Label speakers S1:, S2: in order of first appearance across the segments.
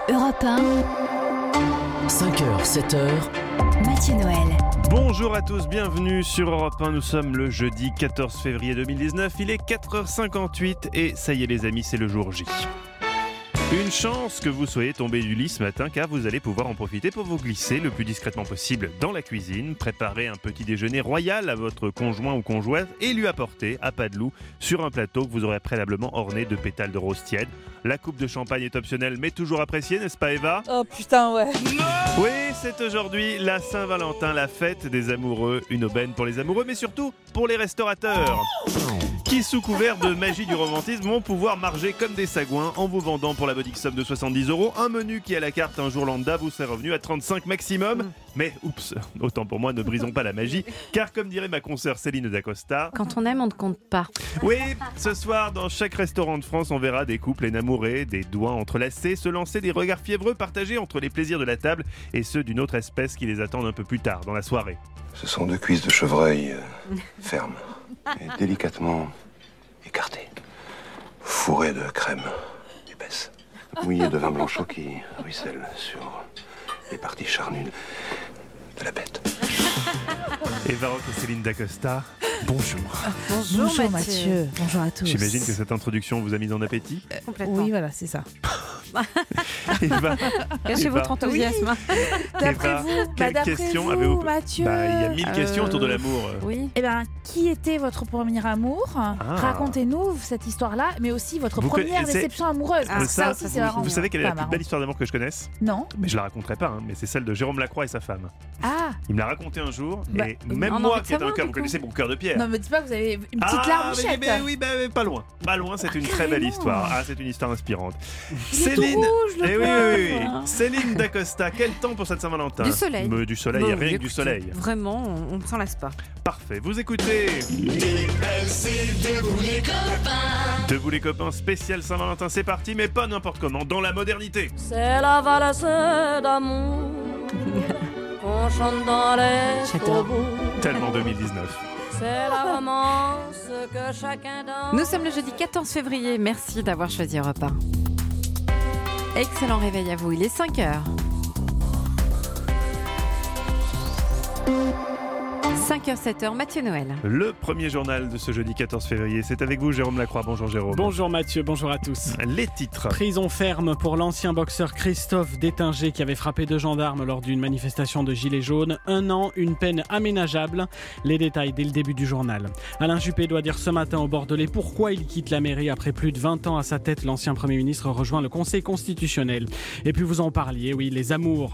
S1: Europe 1,
S2: 5h, 7h,
S1: Mathieu Noël.
S3: Bonjour à tous, bienvenue sur Europe 1. Nous sommes le jeudi 14 février 2019, il est 4h58 et ça y est les amis, c'est le jour J. Une chance que vous soyez tombé du lit ce matin car vous allez pouvoir en profiter pour vous glisser le plus discrètement possible dans la cuisine, préparer un petit déjeuner royal à votre conjoint ou conjointe et lui apporter à pas de loup sur un plateau que vous aurez préalablement orné de pétales de rose tiède. La coupe de champagne est optionnelle mais toujours appréciée, n'est-ce pas Eva ?
S4: Oh putain ouais.
S3: Oui, c'est aujourd'hui la Saint-Valentin, la fête des amoureux, une aubaine pour les amoureux mais surtout pour les restaurateurs qui, sous couvert de magie du romantisme, vont pouvoir marger comme des sagouins en vous vendant pour la modique somme de 70€ un menu qui à la carte un jour lambda vous serait revenu à 35 maximum. Mais oups, autant pour moi, ne brisons pas la magie, car comme dirait ma consoeur Céline D'Acosta,
S5: quand on aime, on ne compte pas.
S3: oui, ce soir, dans chaque restaurant de France, on verra des couples énamourés, des doigts entrelacés, se lancer des regards fiévreux partagés entre les plaisirs de la table et ceux d'une autre espèce qui les attendent un peu plus tard dans la soirée.
S6: Ce sont deux cuisses de chevreuil fermes et délicatement écartées, fourrées de crème épaisse, mouillées de vin blanc chaud qui ruisselle sur les parties charnues de la bête.
S3: Eva Rock et Céline D'Acosta, bonjour.
S4: Bonjour Mathieu. Bonjour à tous.
S3: J'imagine que cette introduction vous a mis en appétit.
S5: Complètement.
S4: Oui voilà c'est ça.
S3: Eva,
S5: Cachez
S3: Eva.
S5: votre enthousiasme.
S4: D'après
S3: Eva,
S4: vous,
S3: quelle question
S4: vous
S3: avez-vous
S4: Mathieu.
S3: Il y a 1000 questions autour de l'amour.
S5: Oui.
S4: Eh ben, qui était votre premier amour ? Racontez-nous cette histoire-là, mais aussi votre
S3: Vous
S4: première
S3: connaissez-
S4: déception amoureuse.
S5: Ah,
S4: Parce que ça aussi, c'est marrant.
S3: Vous savez quelle est la
S4: Pas
S3: plus
S4: marrant.
S3: belle histoire d'amour que je connaisse ?
S4: Non.
S3: Mais je la raconterai pas, mais c'est celle de Jérôme Lacroix et sa femme.
S4: Ah.
S3: Il me l'a raconté un jour,
S4: Bah,
S3: et
S5: on
S3: même
S5: a
S3: moi
S5: envie de
S3: qui ai un
S5: savoir,
S3: cœur,
S5: du
S3: vous
S5: coup.
S3: connaissez mon cœur de pierre.
S4: Non, me dites pas que vous avez une petite larmichette.
S3: oui, pas loin. Pas loin, c'est une très belle
S4: carrément.
S3: histoire. Ah, c'est une histoire inspirante.
S4: Il est tout rouge, le
S3: oui,
S4: pauvre.
S3: oui. Céline D'Acosta, quel temps pour cette Saint-Valentin ?
S5: Du soleil.
S3: Du soleil,
S5: Bon,
S3: rien que du
S5: écoutez,
S3: soleil.
S5: Vraiment, on ne s'en lasse pas.
S3: Parfait, vous écoutez Debout les copains, spécial Saint-Valentin, c'est parti, mais pas n'importe comment, dans la modernité.
S7: C'est la valse d'amour qu'on chante dans les
S5: J'adore.
S7: faubourgs.
S3: Tellement 2019.
S7: C'est la romance que chacun danse.
S5: Nous sommes le jeudi 14 février. Merci d'avoir choisi Europe 1. Excellent réveil à vous. Il est 5h. 5h, 7h, Mathieu Noël.
S3: Le premier journal de ce jeudi 14 février, c'est avec vous Jérôme Lacroix. Bonjour Jérôme.
S8: Bonjour Mathieu, bonjour à tous.
S3: Les titres.
S8: Prison ferme pour l'ancien boxeur Christophe Détinger qui avait frappé 2 gendarmes lors d'une manifestation de Gilets jaunes. 1 an, une peine aménageable. Les détails dès le début du journal. Alain Juppé doit dire ce matin au Bordelais pourquoi il quitte la mairie après plus de 20 ans à sa tête. L'ancien Premier ministre rejoint le Conseil constitutionnel. Et puis vous en parliez, oui, les amours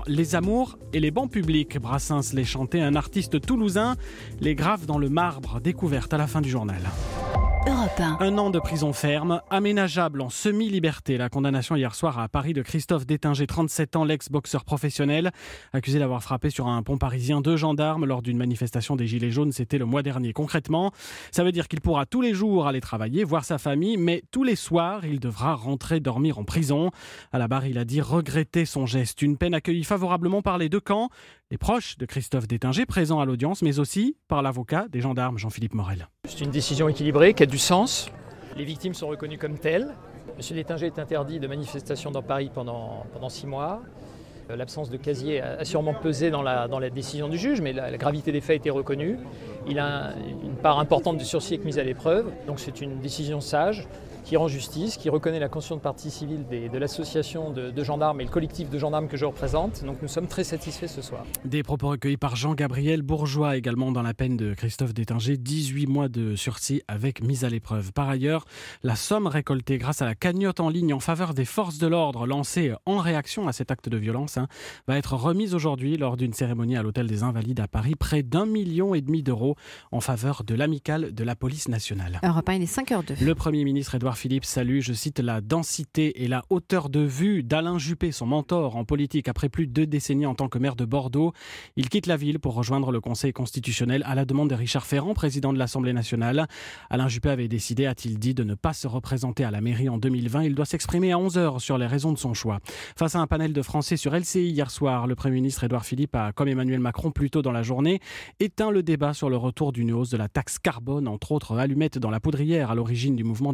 S8: et les bancs publics. Brassens les chantait, un artiste toulousain les grave dans le marbre, découverte à la fin du journal.
S1: Europe 1.
S8: 1 an de prison ferme, aménageable en semi-liberté. La condamnation hier soir à Paris de Christophe Détinger, 37 ans, l'ex-boxeur professionnel, accusé d'avoir frappé sur un pont parisien 2 gendarmes lors d'une manifestation des Gilets jaunes. C'était le mois dernier. Concrètement, ça veut dire qu'il pourra tous les jours aller travailler, voir sa famille, mais tous les soirs, il devra rentrer dormir en prison. À la barre, il a dit regretter son geste. Une peine accueillie favorablement par les deux camps, les proches de Christophe Détinger présents à l'audience, mais aussi par l'avocat des gendarmes, Jean-Philippe Morel.
S9: C'est une décision équilibrée qui a du sens. Les victimes sont reconnues comme telles. M. Détinger est interdit de manifestation dans Paris pendant 6 mois. L'absence de casier a sûrement pesé dans la décision du juge, mais la gravité des faits a été reconnue. Il a une part importante du sursis mise à l'épreuve, donc c'est une décision sage qui rend justice, qui reconnaît la conscience de partie civile de l'association de gendarmes et le collectif de gendarmes que je représente. Donc nous sommes très satisfaits ce soir.
S8: Des propos recueillis par Jean-Gabriel Bourgeois également dans la peine de Christophe Détinger, 18 mois de sursis avec mise à l'épreuve. Par ailleurs, la somme récoltée grâce à la cagnotte en ligne en faveur des forces de l'ordre lancée en réaction à cet acte de violence va être remise aujourd'hui lors d'une cérémonie à l'Hôtel des Invalides à Paris. Près d'1,5 million d'euros en faveur de l'amicale de la police nationale.
S5: Europe 1, il est 5h02.
S8: Le Premier ministre Édouard Philippe salue, je cite, la densité et la hauteur de vue d'Alain Juppé, son mentor en politique après plus de 2 décennies en tant que maire de Bordeaux. Il quitte la ville pour rejoindre le Conseil constitutionnel à la demande de Richard Ferrand, président de l'Assemblée nationale. Alain Juppé avait décidé, a-t-il dit, de ne pas se représenter à la mairie en 2020. Il doit s'exprimer à 11h sur les raisons de son choix. Face à un panel de Français sur LCI hier soir, le Premier ministre Édouard Philippe a, comme Emmanuel Macron plus tôt dans la journée, éteint le débat sur le retour d'une hausse de la taxe carbone, entre autres allumettes dans la poudrière à l'origine du mouvement des Gilets jaunes.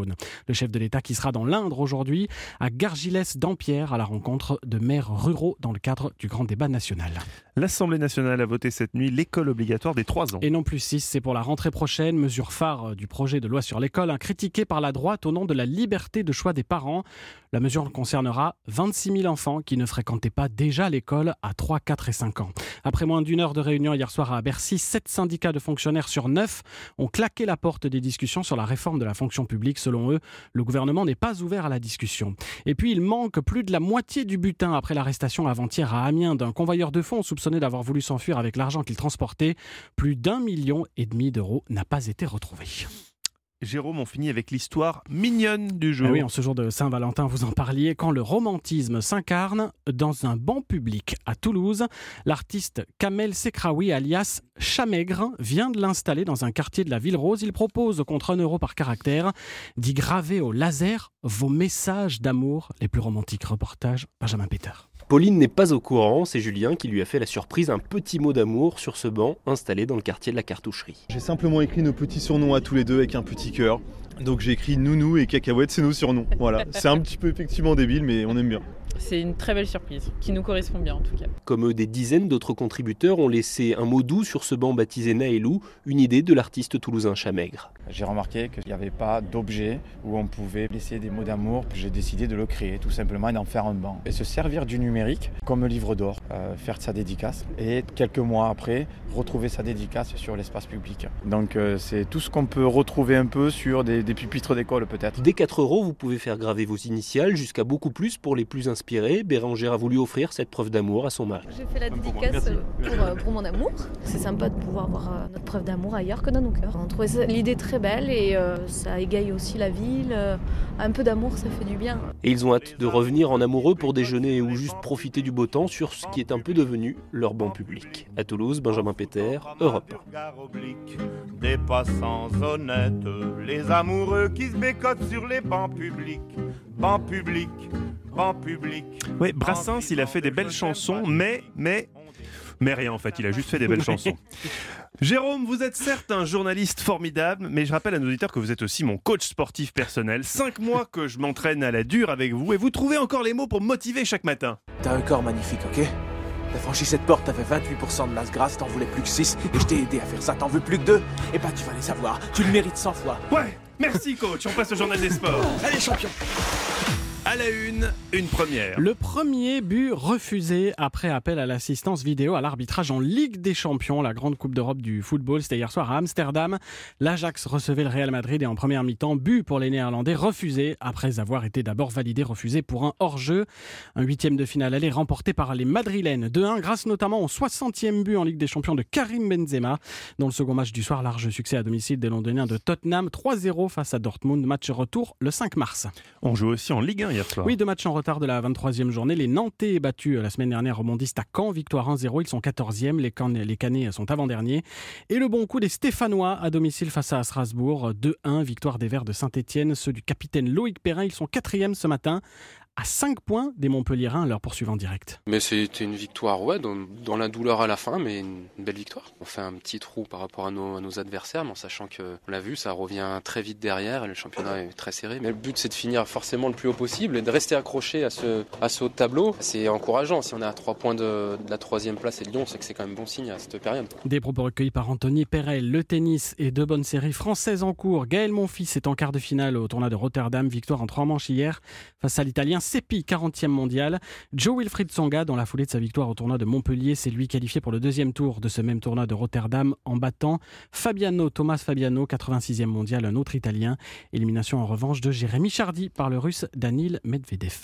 S8: jaune. Le chef de l'État qui sera dans l'Indre aujourd'hui, à Gargilès-Dampierre, à la rencontre de maires ruraux dans le cadre du grand débat national.
S3: L'Assemblée nationale a voté cette nuit l'école obligatoire des 3 ans.
S8: Et non plus 6, c'est pour la rentrée prochaine. Mesure phare du projet de loi sur l'école, critiquée par la droite au nom de la liberté de choix des parents. La mesure concernera 26 000 enfants qui ne fréquentaient pas déjà l'école à 3, 4 et 5 ans. Après moins d'1 heure de réunion hier soir à Bercy, 7 syndicats de fonctionnaires sur 9 ont claqué la porte des discussions sur la réforme de la fonction publique. Selon eux, le gouvernement n'est pas ouvert à la discussion. Et puis, il manque plus de la moitié du butin après l'arrestation avant-hier à Amiens d'un convoyeur de fonds soupçonné d'avoir voulu s'enfuir avec l'argent qu'il transportait. Plus d'1,5 million d'euros n'a pas été retrouvé.
S3: Jérôme, on finit avec l'histoire mignonne du jour.
S8: Oui, en ce jour de Saint-Valentin, vous en parliez, quand le romantisme s'incarne dans un banc public à Toulouse. L'artiste Kamel Sekraoui, alias Chamègre, vient de l'installer dans un quartier de la Ville Rose. Il propose, contre 1 euro par caractère, d'y graver au laser vos messages d'amour les plus romantiques. Reportage Benjamin Peter.
S10: Pauline n'est pas au courant, c'est Julien qui lui a fait la surprise, un petit mot d'amour sur ce banc installé dans le quartier de la Cartoucherie.
S11: J'ai simplement écrit nos petits surnoms à tous les deux avec un petit cœur. Donc j'ai écrit Nounou et Cacahuète, c'est nos surnoms. Voilà, c'est un petit peu effectivement débile, mais on aime bien.
S12: C'est une très belle surprise, qui nous correspond bien en tout cas.
S10: Comme eux, des dizaines d'autres contributeurs ont laissé un mot doux sur ce banc baptisé Naëlou, une idée de l'artiste toulousain Chamègre.
S13: J'ai remarqué qu'il n'y avait pas d'objet où on pouvait laisser des mots d'amour. J'ai décidé de le créer tout simplement et d'en faire un banc. Et se servir du numérique comme livre d'or, faire sa dédicace. Et quelques mois après, retrouver sa dédicace sur l'espace public. Donc c'est tout ce qu'on peut retrouver un peu sur des pupitres d'école peut-être.
S10: Dès 4 euros, vous pouvez faire graver vos initiales jusqu'à beaucoup plus pour les plus inspirés. Bérangère a voulu offrir cette preuve d'amour à son mari.
S14: J'ai fait la dédicace pour mon amour. C'est sympa de pouvoir avoir notre preuve d'amour ailleurs que dans nos cœurs. On trouvait l'idée très belle et ça égaye aussi la ville. Un peu d'amour, ça fait du bien.
S10: Et ils ont hâte de revenir en amoureux pour déjeuner ou juste profiter du beau temps sur ce qui est un peu devenu leur banc public. À Toulouse, Benjamin Peter, Europe
S15: 1. Des passants honnêtes, les amoureux qui se bécotent sur les bancs publics. Bancs publics.
S3: Oui, Brassens, il a fait des belles chansons, mais rien en fait, il a juste fait des belles chansons. Jérôme, vous êtes certes un journaliste formidable, mais je rappelle à nos auditeurs que vous êtes aussi mon coach sportif personnel. 5 mois que je m'entraîne à la dure avec vous et vous trouvez encore les mots pour me motiver chaque matin.
S16: T'as un corps magnifique, ok ? T'as franchi cette porte, t'avais 28% de masse grasse, t'en voulais plus que 6, et je t'ai aidé à faire ça, t'en veux plus que 2 ? Eh ben tu vas les avoir, tu le mérites 100 fois.
S3: Ouais, merci coach, on passe au journal des sports.
S16: Allez champion.
S3: À la une première.
S8: Le premier but refusé après appel à l'assistance vidéo à l'arbitrage en Ligue des Champions, la grande coupe d'Europe du football. C'était hier soir à Amsterdam. L'Ajax recevait le Real Madrid et en première mi-temps, but pour les Néerlandais refusé après avoir été d'abord refusé pour un hors-jeu. Un 8e de finale aller remporté par les Madrilènes 2-1 grâce notamment au 60e but en Ligue des Champions de Karim Benzema. Dans le second match du soir, large succès à domicile des Londoniens de Tottenham 3-0 face à Dortmund. Match retour le 5 mars.
S3: On joue aussi en Ligue 1 hier soir.
S8: Oui, 2 matchs en retard de la 23e journée. Les Nantais battus la semaine dernière rebondissent à Caen, victoire 1-0. Ils sont 14e, les Canets sont avant-derniers. Et le bon coup des Stéphanois à domicile face à Strasbourg, 2-1, victoire des Verts de Saint-Etienne. Ceux du capitaine Loïc Perrin, ils sont 4e ce matin, à 5 points des Montpelliérains, leur poursuivant direct.
S17: Mais c'était une victoire, dans la douleur à la fin, mais une belle victoire. On fait un petit trou par rapport à nos adversaires, mais en sachant que, on l'a vu, ça revient très vite derrière et le championnat est très serré. Mais le but, c'est de finir forcément le plus haut possible et de rester accroché à ce haut de tableau. C'est encourageant. Si on est à 3 points de la 3e place et de Lyon, c'est que c'est quand même bon signe à cette période.
S8: Des propos recueillis par Anthony Perel. Le tennis et 2 bonnes séries françaises en cours. Gaël Monfils est en quart de finale au tournoi de Rotterdam. Victoire en 3 manches hier face à l'Italien Seppi, 40e mondial. Joe Wilfried Tsonga, dans la foulée de sa victoire au tournoi de Montpellier, s'est lui qualifié pour le 2e tour de ce même tournoi de Rotterdam en battant Thomas Fabiano, 86e mondial, un autre Italien. Élimination en revanche de Jérémy Chardy par le Russe Danil Medvedev.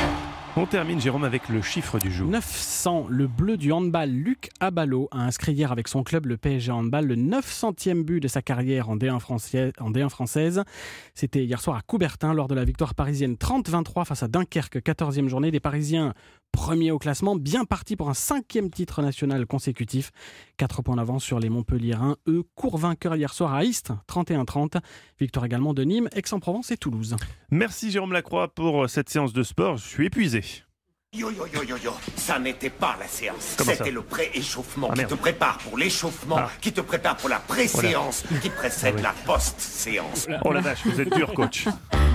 S3: On termine, Jérôme, avec le chiffre du jour.
S8: 900. Le bleu du handball Luc Abalo a inscrit hier avec son club, le PSG Handball, le 900e but de sa carrière en D1 française. C'était hier soir à Coubertin lors de la victoire parisienne 30-23 face à Dunkerque, 14e journée. Des Parisiens premiers au classement, bien partis pour un 5e titre national consécutif. 4 points d'avance sur les Montpelliérains, eux, court vainqueurs hier soir à Istres, 31-30. Victoire également de Nîmes, Aix-en-Provence et Toulouse.
S3: Merci Jérôme Lacroix pour cette séance de sport. Je suis épuisé.
S18: Yo, ça n'était pas la séance.
S3: Comment
S18: C'était
S3: ça
S18: le pré-échauffement qui
S3: merde.
S18: te prépare pour l'échauffement, qui te prépare pour la pré-séance, qui précède la post-séance.
S3: Oh la vache, vous êtes dur, coach.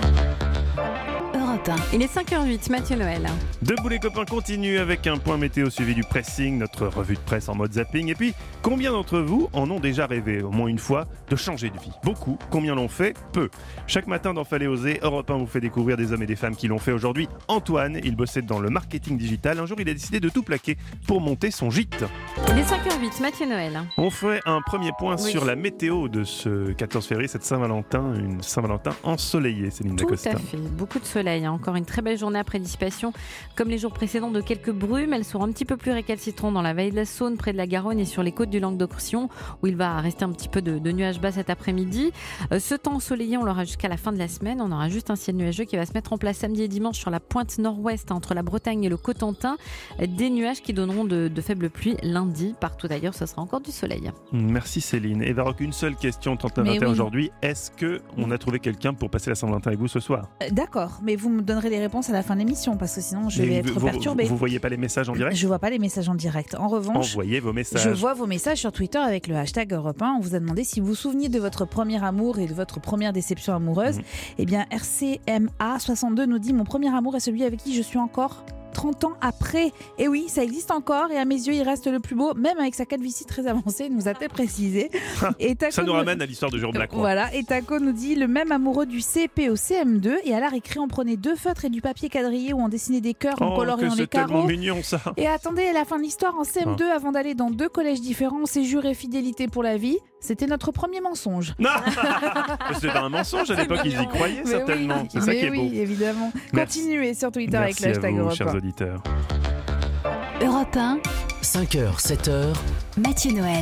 S1: Europe 1.
S5: Il est 5h08, Mathieu Noël.
S3: Debout les copains continue avec un point météo suivi du pressing, notre revue de presse en mode zapping. Et puis, combien d'entre vous en ont déjà rêvé, au moins une fois, de changer de vie? Beaucoup. Combien l'ont fait? Peu. Chaque matin dans Fallait oser, Europe 1 vous fait découvrir des hommes et des femmes qui l'ont fait. Aujourd'hui, Antoine, il bossait dans le marketing digital. Un jour, il a décidé de tout plaquer pour monter son gîte.
S5: Il est 5h08, Mathieu Noël.
S3: On fait un premier point sur la météo de ce 14 février, cette Saint-Valentin, une Saint-Valentin ensoleillée, Céline Dacosta.
S5: Tout à fait, beaucoup de soleil, encore une très belle journée après dissipation, comme les jours précédents, de quelques brumes. Elles seront un petit peu plus récalcitrantes dans la vallée de la Saône, près de la Garonne et sur les côtes du Languedoc-Roussillon, où il va rester un petit peu de nuages bas cet après-midi. Ce temps ensoleillé, on l'aura jusqu'à la fin de la semaine. On aura juste un ciel nuageux qui va se mettre en place samedi et dimanche sur la pointe nord-ouest, entre la Bretagne et le Cotentin. Des nuages qui donneront de faibles pluies lundi. Partout d'ailleurs, ce sera encore du soleil.
S3: Merci Céline. Et Varroc, une seule question, 39-21 aujourd'hui. Est-ce qu'on a trouvé quelqu'un pour passer la Saint-Valentin avec vous ce soir?
S4: D'accord, mais vous me donnerez les réponses à la fin de l'émission, parce que sinon je vais être perturbée.
S3: Vous voyez pas les messages en direct?
S4: Je vois pas les messages en direct. En revanche,
S3: envoyez vos messages.
S4: Je vois vos messages sur Twitter avec le hashtag Europe 1. On vous a demandé si vous vous souveniez de votre premier amour et de votre première déception amoureuse. Eh bien, RCMA62 nous dit: mon premier amour est celui avec qui je suis encore 30 ans après. Et oui, ça existe encore, et à mes yeux, il reste le plus beau, même avec sa calvitie très avancée, nous a-t-elle précisé. Et Taco
S3: ça nous ramène à l'histoire de Jérôme Lacroix.
S4: Voilà, et Taco nous dit: le même amoureux du CP au CM2, et à la récré, on prenait 2 feutres et du papier quadrillé où on dessinait des cœurs en coloriant les carreaux.
S3: C'est tellement mignon ça.
S4: Et attendez, à la fin de l'histoire, en CM2, avant d'aller dans 2 collèges différents, on s'est juré fidélité pour la vie. C'était notre premier mensonge.
S3: Non, c'était pas un mensonge à l'époque, ils y croyaient certainement.
S4: Oui,
S3: c'est ça qui est beau.
S4: Oui, évidemment.
S3: Merci.
S4: Continuez sur Twitter
S3: Merci
S4: avec le hashtag
S3: à vous,
S4: Europe 1.
S3: chers auditeurs.
S1: Europe 1.
S2: 5h, 7h.
S1: Mathieu Noël.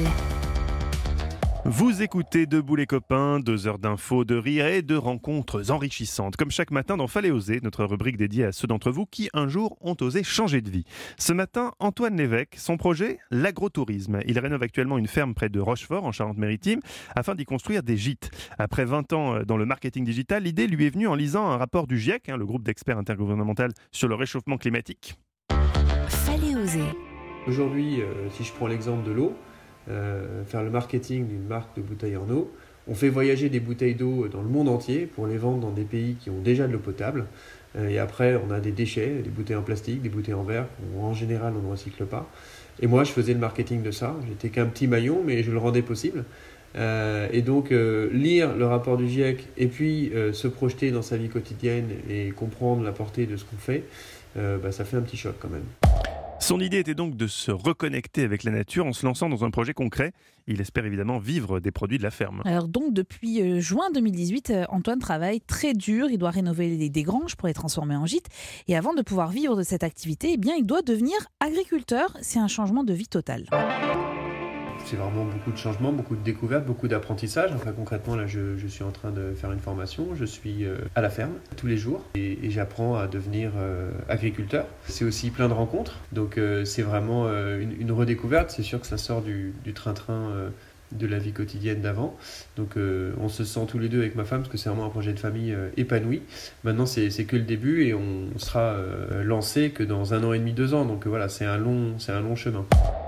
S3: Vous écoutez Debout les copains, 2 heures d'infos, de rire et de rencontres enrichissantes. Comme chaque matin dans Fallait oser, notre rubrique dédiée à ceux d'entre vous qui un jour ont osé changer de vie. Ce matin, Antoine Lévesque, son projet, l'agrotourisme. Il rénove actuellement une ferme près de Rochefort, en Charente-Maritime, afin d'y construire des gîtes. Après 20 ans dans le marketing digital, l'idée lui est venue en lisant un rapport du GIEC, le groupe d'experts intergouvernemental sur le réchauffement climatique.
S1: Fallait oser.
S19: Aujourd'hui, si je prends l'exemple de l'eau, faire le marketing d'une marque de bouteilles en eau. On fait voyager des bouteilles d'eau dans le monde entier pour les vendre dans des pays qui ont déjà de l'eau potable. Et après, on a des déchets, des bouteilles en plastique, des bouteilles en verre, qu'en général, on ne recycle pas. Et moi, je faisais le marketing de ça. J'étais qu'un petit maillon, mais je le rendais possible. Et donc, lire le rapport du GIEC et puis se projeter dans sa vie quotidienne et comprendre la portée de ce qu'on fait, ça fait un petit choc quand même.
S3: Son idée était donc de se reconnecter avec la nature en se lançant dans un projet concret. Il espère évidemment vivre des produits de la ferme.
S4: Alors donc depuis juin 2018, Antoine travaille très dur. Il doit rénover des granges pour les transformer en gîtes. Et avant de pouvoir vivre de cette activité, eh bien, il doit devenir agriculteur. C'est un changement de vie total.
S19: C'est vraiment beaucoup de changements, beaucoup de découvertes, beaucoup d'apprentissage. Enfin, concrètement, là, je suis en train de faire une formation. Je suis à la ferme tous les jours et j'apprends à devenir agriculteur. C'est aussi plein de rencontres. Donc, c'est vraiment une redécouverte. C'est sûr que ça sort du train-train de la vie quotidienne d'avant. Donc, on se sent tous les deux avec ma femme parce que c'est vraiment un projet de famille épanoui. Maintenant, c'est que le début et on sera lancé que dans 1 an et demi, 2 ans. Donc, voilà, c'est un long chemin.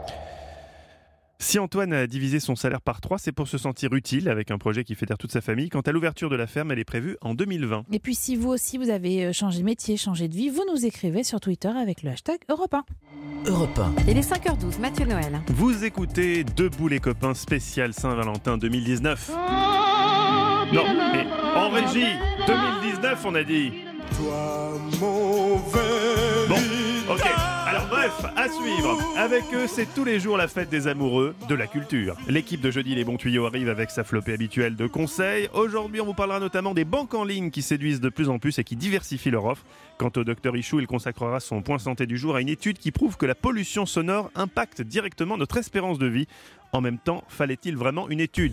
S3: Si Antoine a divisé son salaire par 3, c'est pour se sentir utile avec un projet qui fédère toute sa famille. Quant à l'ouverture de la ferme, elle est prévue en 2020.
S4: Et puis si vous aussi vous avez changé de métier, changé de vie, vous nous écrivez sur Twitter avec le hashtag Europe 1.
S2: Europe 1.
S5: Il est 5h12, Mathieu Noël.
S3: Vous écoutez Debout les copains spécial Saint-Valentin 2019. Non, mais en régie, 2019 on a dit.
S15: Toi, mauvais.
S3: Bon, ok. Alors bref, à suivre. Avec eux, c'est tous les jours la fête des amoureux de la culture. L'équipe de Jeudi Les Bons Tuyaux arrive avec sa flopée habituelle de conseils. Aujourd'hui, on vous parlera notamment des banques en ligne qui séduisent de plus en plus et qui diversifient leur offre. Quant au docteur Ichou, il consacrera son point santé du jour à une étude qui prouve que la pollution sonore impacte directement notre espérance de vie. En même temps, fallait-il vraiment une étude ?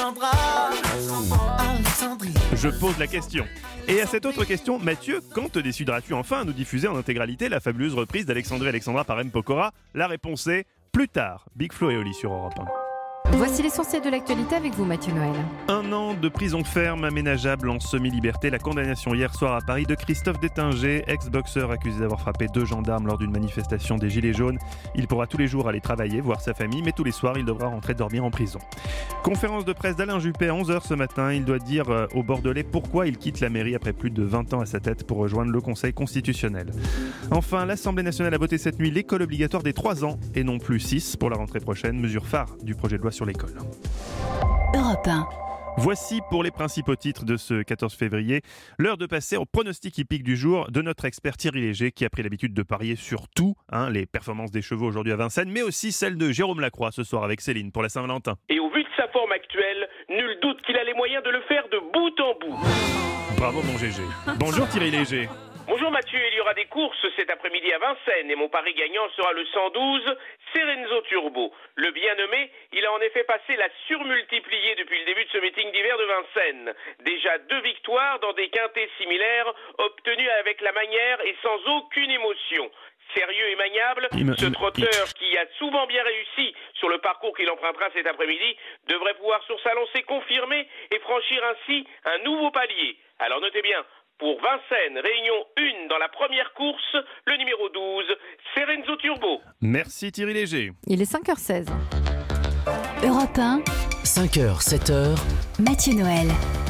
S3: Je pose la question. Et à cette autre question, Mathieu, quand te décideras-tu enfin à nous diffuser en intégralité la fabuleuse reprise d'Alexandrie Alexandra par M. Pokora ? La réponse est plus tard. Big Flo et Oli sur Europe 1.
S5: Voici l'essentiel de l'actualité avec vous, Mathieu Noël.
S3: 1 an de prison ferme aménageable en semi-liberté. La condamnation hier soir à Paris de Christophe Détinger, ex-boxeur accusé d'avoir frappé 2 gendarmes lors d'une manifestation des Gilets jaunes. Il pourra tous les jours aller travailler, voir sa famille, mais tous les soirs, il devra rentrer dormir en prison. Conférence de presse d'Alain Juppé à 11h ce matin. Il doit dire aux Bordelais pourquoi il quitte la mairie après plus de 20 ans à sa tête pour rejoindre le Conseil constitutionnel. Enfin, l'Assemblée nationale a voté cette nuit l'école obligatoire des 3 ans et non plus 6 pour la rentrée prochaine, mesure phare du projet de loi sur l'école.
S1: Europe 1.
S3: Voici pour les principaux titres de ce 14 février, l'heure de passer au pronostic hippique du jour de notre expert Thierry Léger qui a pris l'habitude de parier sur tout, les performances des chevaux aujourd'hui à Vincennes, mais aussi celles de Jérôme Lacroix ce soir avec Céline pour la Saint-Valentin.
S20: Et au vu de sa forme actuelle, nul doute qu'il a les moyens de le faire de bout en bout.
S3: Bravo mon GG. Bonjour Thierry Léger.
S20: Bonjour Mathieu, il y aura des courses cet après-midi à Vincennes et mon pari gagnant sera le 112 Serenzo Turbo. Le bien nommé, il a en effet passé la surmultipliée depuis le début de ce meeting d'hiver de Vincennes. Déjà 2 victoires dans des quintets similaires obtenues avec la manière et sans aucune émotion. Sérieux et maniable, ce trotteur qui a souvent bien réussi sur le parcours qu'il empruntera cet après-midi devrait pouvoir sur sa lancée confirmer et franchir ainsi un nouveau palier. Alors notez bien, pour Vincennes, réunion 1 dans la première course, le numéro 12, Serenzo Turbo.
S3: Merci Thierry Léger.
S5: Il est 5h16.
S1: Europe 1.
S2: 5h, 7h.
S1: Mathieu Noël.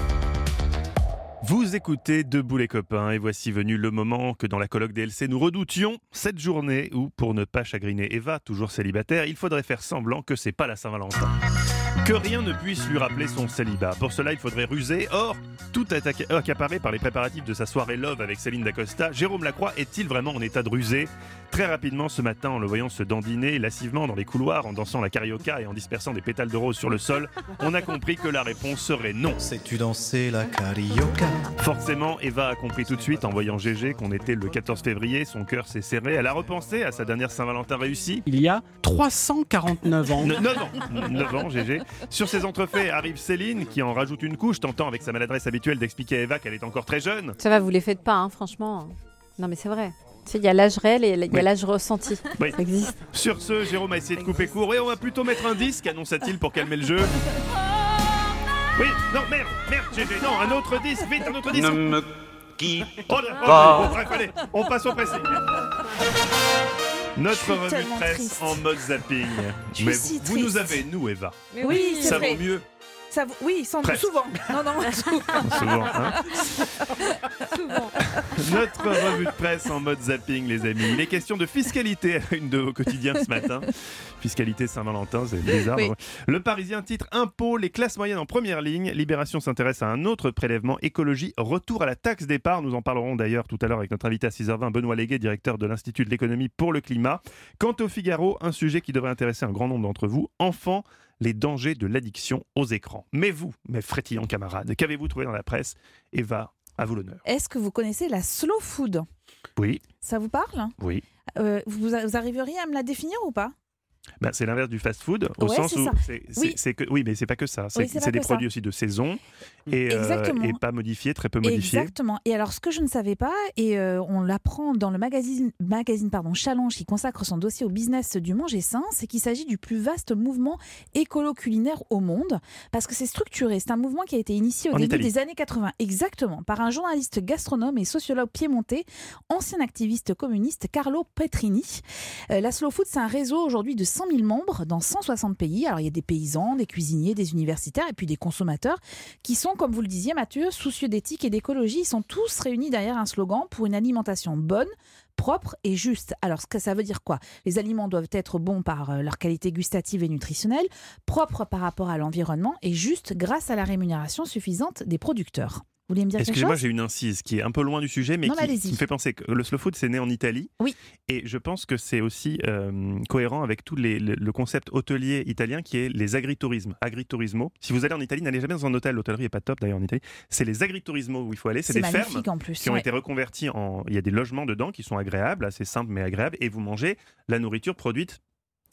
S3: Vous écoutez Debout les copains et voici venu le moment que dans la colloque DLC nous redoutions, cette journée où, pour ne pas chagriner Eva, toujours célibataire, il faudrait faire semblant que c'est pas la Saint-Valentin. Que rien ne puisse lui rappeler son célibat. Pour cela, il faudrait ruser. Or, tout est accaparé par les préparatifs de sa soirée Love avec Céline Dacosta. Jérôme Lacroix est-il vraiment en état de ruser ? Très rapidement, ce matin, en le voyant se dandiner lascivement dans les couloirs, en dansant la carioca et en dispersant des pétales de rose sur le sol, on a compris que la réponse serait non.
S21: Sais-tu danser la carioca ?
S3: Forcément, Eva a compris tout de suite en voyant GG qu'on était le 14 février, son cœur s'est serré. Elle a repensé à sa dernière Saint-Valentin réussie.
S8: Il y a 349 ans.
S3: 9 ans, GG. Sur ces entrefaits arrive Céline qui en rajoute une couche, tentant avec sa maladresse habituelle d'expliquer à Eva qu'elle est encore très jeune.
S5: Ça va, vous les faites pas, franchement. Non mais c'est vrai. Tu sais, il y a l'âge réel et il y a l'âge ressenti.
S3: Oui.
S5: Ça existe.
S3: Sur ce, Jérôme a essayé de couper court et on va plutôt mettre un disque, annonça-t-il pour calmer le jeu. Oui, non, merde, GG, non, un autre disque, vite, un autre disque.
S21: Ne me quitte
S3: pas. Bref, allez, on passe au pressing. Notre revue de presse triste. En mode zapping. Mais vous nous avez, nous, Eva.
S4: Mais oui, c'est
S3: ça
S4: vrai.
S3: vaut mieux.
S4: Oui, sans doute, souvent. Non,
S3: souvent. Souvent. Notre revue de presse en mode zapping, les amis. Il est question de fiscalité à une de vos quotidiens ce matin. Fiscalité Saint-Valentin, c'est bizarre. Oui. Le Parisien titre Impôts, les classes moyennes en première ligne. Libération s'intéresse à un autre prélèvement, écologie, retour à la taxe départ. Nous en parlerons d'ailleurs tout à l'heure avec notre invité à 6h20, Benoît Légué, directeur de l'Institut de l'économie pour le climat. Quant au Figaro, un sujet qui devrait intéresser un grand nombre d'entre vous, enfants, les dangers de l'addiction aux écrans. Mais vous, mes frétillants camarades, qu'avez-vous trouvé dans la presse ? Eva, à vous l'honneur.
S4: Est-ce que vous connaissez la slow food ?
S3: Oui.
S4: Ça vous parle ?
S3: Oui.
S4: Vous arriveriez à me la définir ou pas ?
S3: C'est l'inverse du fast-food, au sens où c'est que mais c'est pas que ça. C'est des produits aussi de saison et pas modifiés, très peu modifiés.
S4: Exactement. Et alors, ce que je ne savais pas, et on l'apprend dans le magazine Challenge qui consacre son dossier au business du manger sain, c'est qu'il s'agit du plus vaste mouvement écolo-culinaire au monde, parce que c'est structuré. C'est un mouvement qui a été initié au début des années 80, exactement, par un journaliste gastronome et sociologue piémontais, ancien activiste communiste, Carlo Petrini. La slow food, c'est un réseau aujourd'hui de 100 000 membres dans 160 pays. Alors, il y a des paysans, des cuisiniers, des universitaires et puis des consommateurs qui sont, comme vous le disiez Mathieu, soucieux d'éthique et d'écologie. Ils sont tous réunis derrière un slogan pour une alimentation bonne, propre et juste. Alors, ce que ça veut dire quoi ? Les aliments doivent être bons par leur qualité gustative et nutritionnelle, propres par rapport à l'environnement et juste grâce à la rémunération suffisante des producteurs. Vous voulez me dire quelque chose ?
S3: Excusez-moi, j'ai une incise qui est un peu loin du sujet, mais qui me fait penser que le slow food, c'est né en Italie.
S4: Oui.
S3: Et je pense que c'est aussi cohérent avec tout le concept hôtelier italien qui est les agriturismo. Si vous allez en Italie, n'allez jamais dans un hôtel. L'hôtellerie n'est pas top d'ailleurs en Italie. C'est les agriturismo où il faut aller. C'est des fermes
S4: en plus,
S3: qui ont été reconverties en... Il y a des logements dedans qui sont agréables, assez simples mais agréables. Et vous mangez la nourriture produite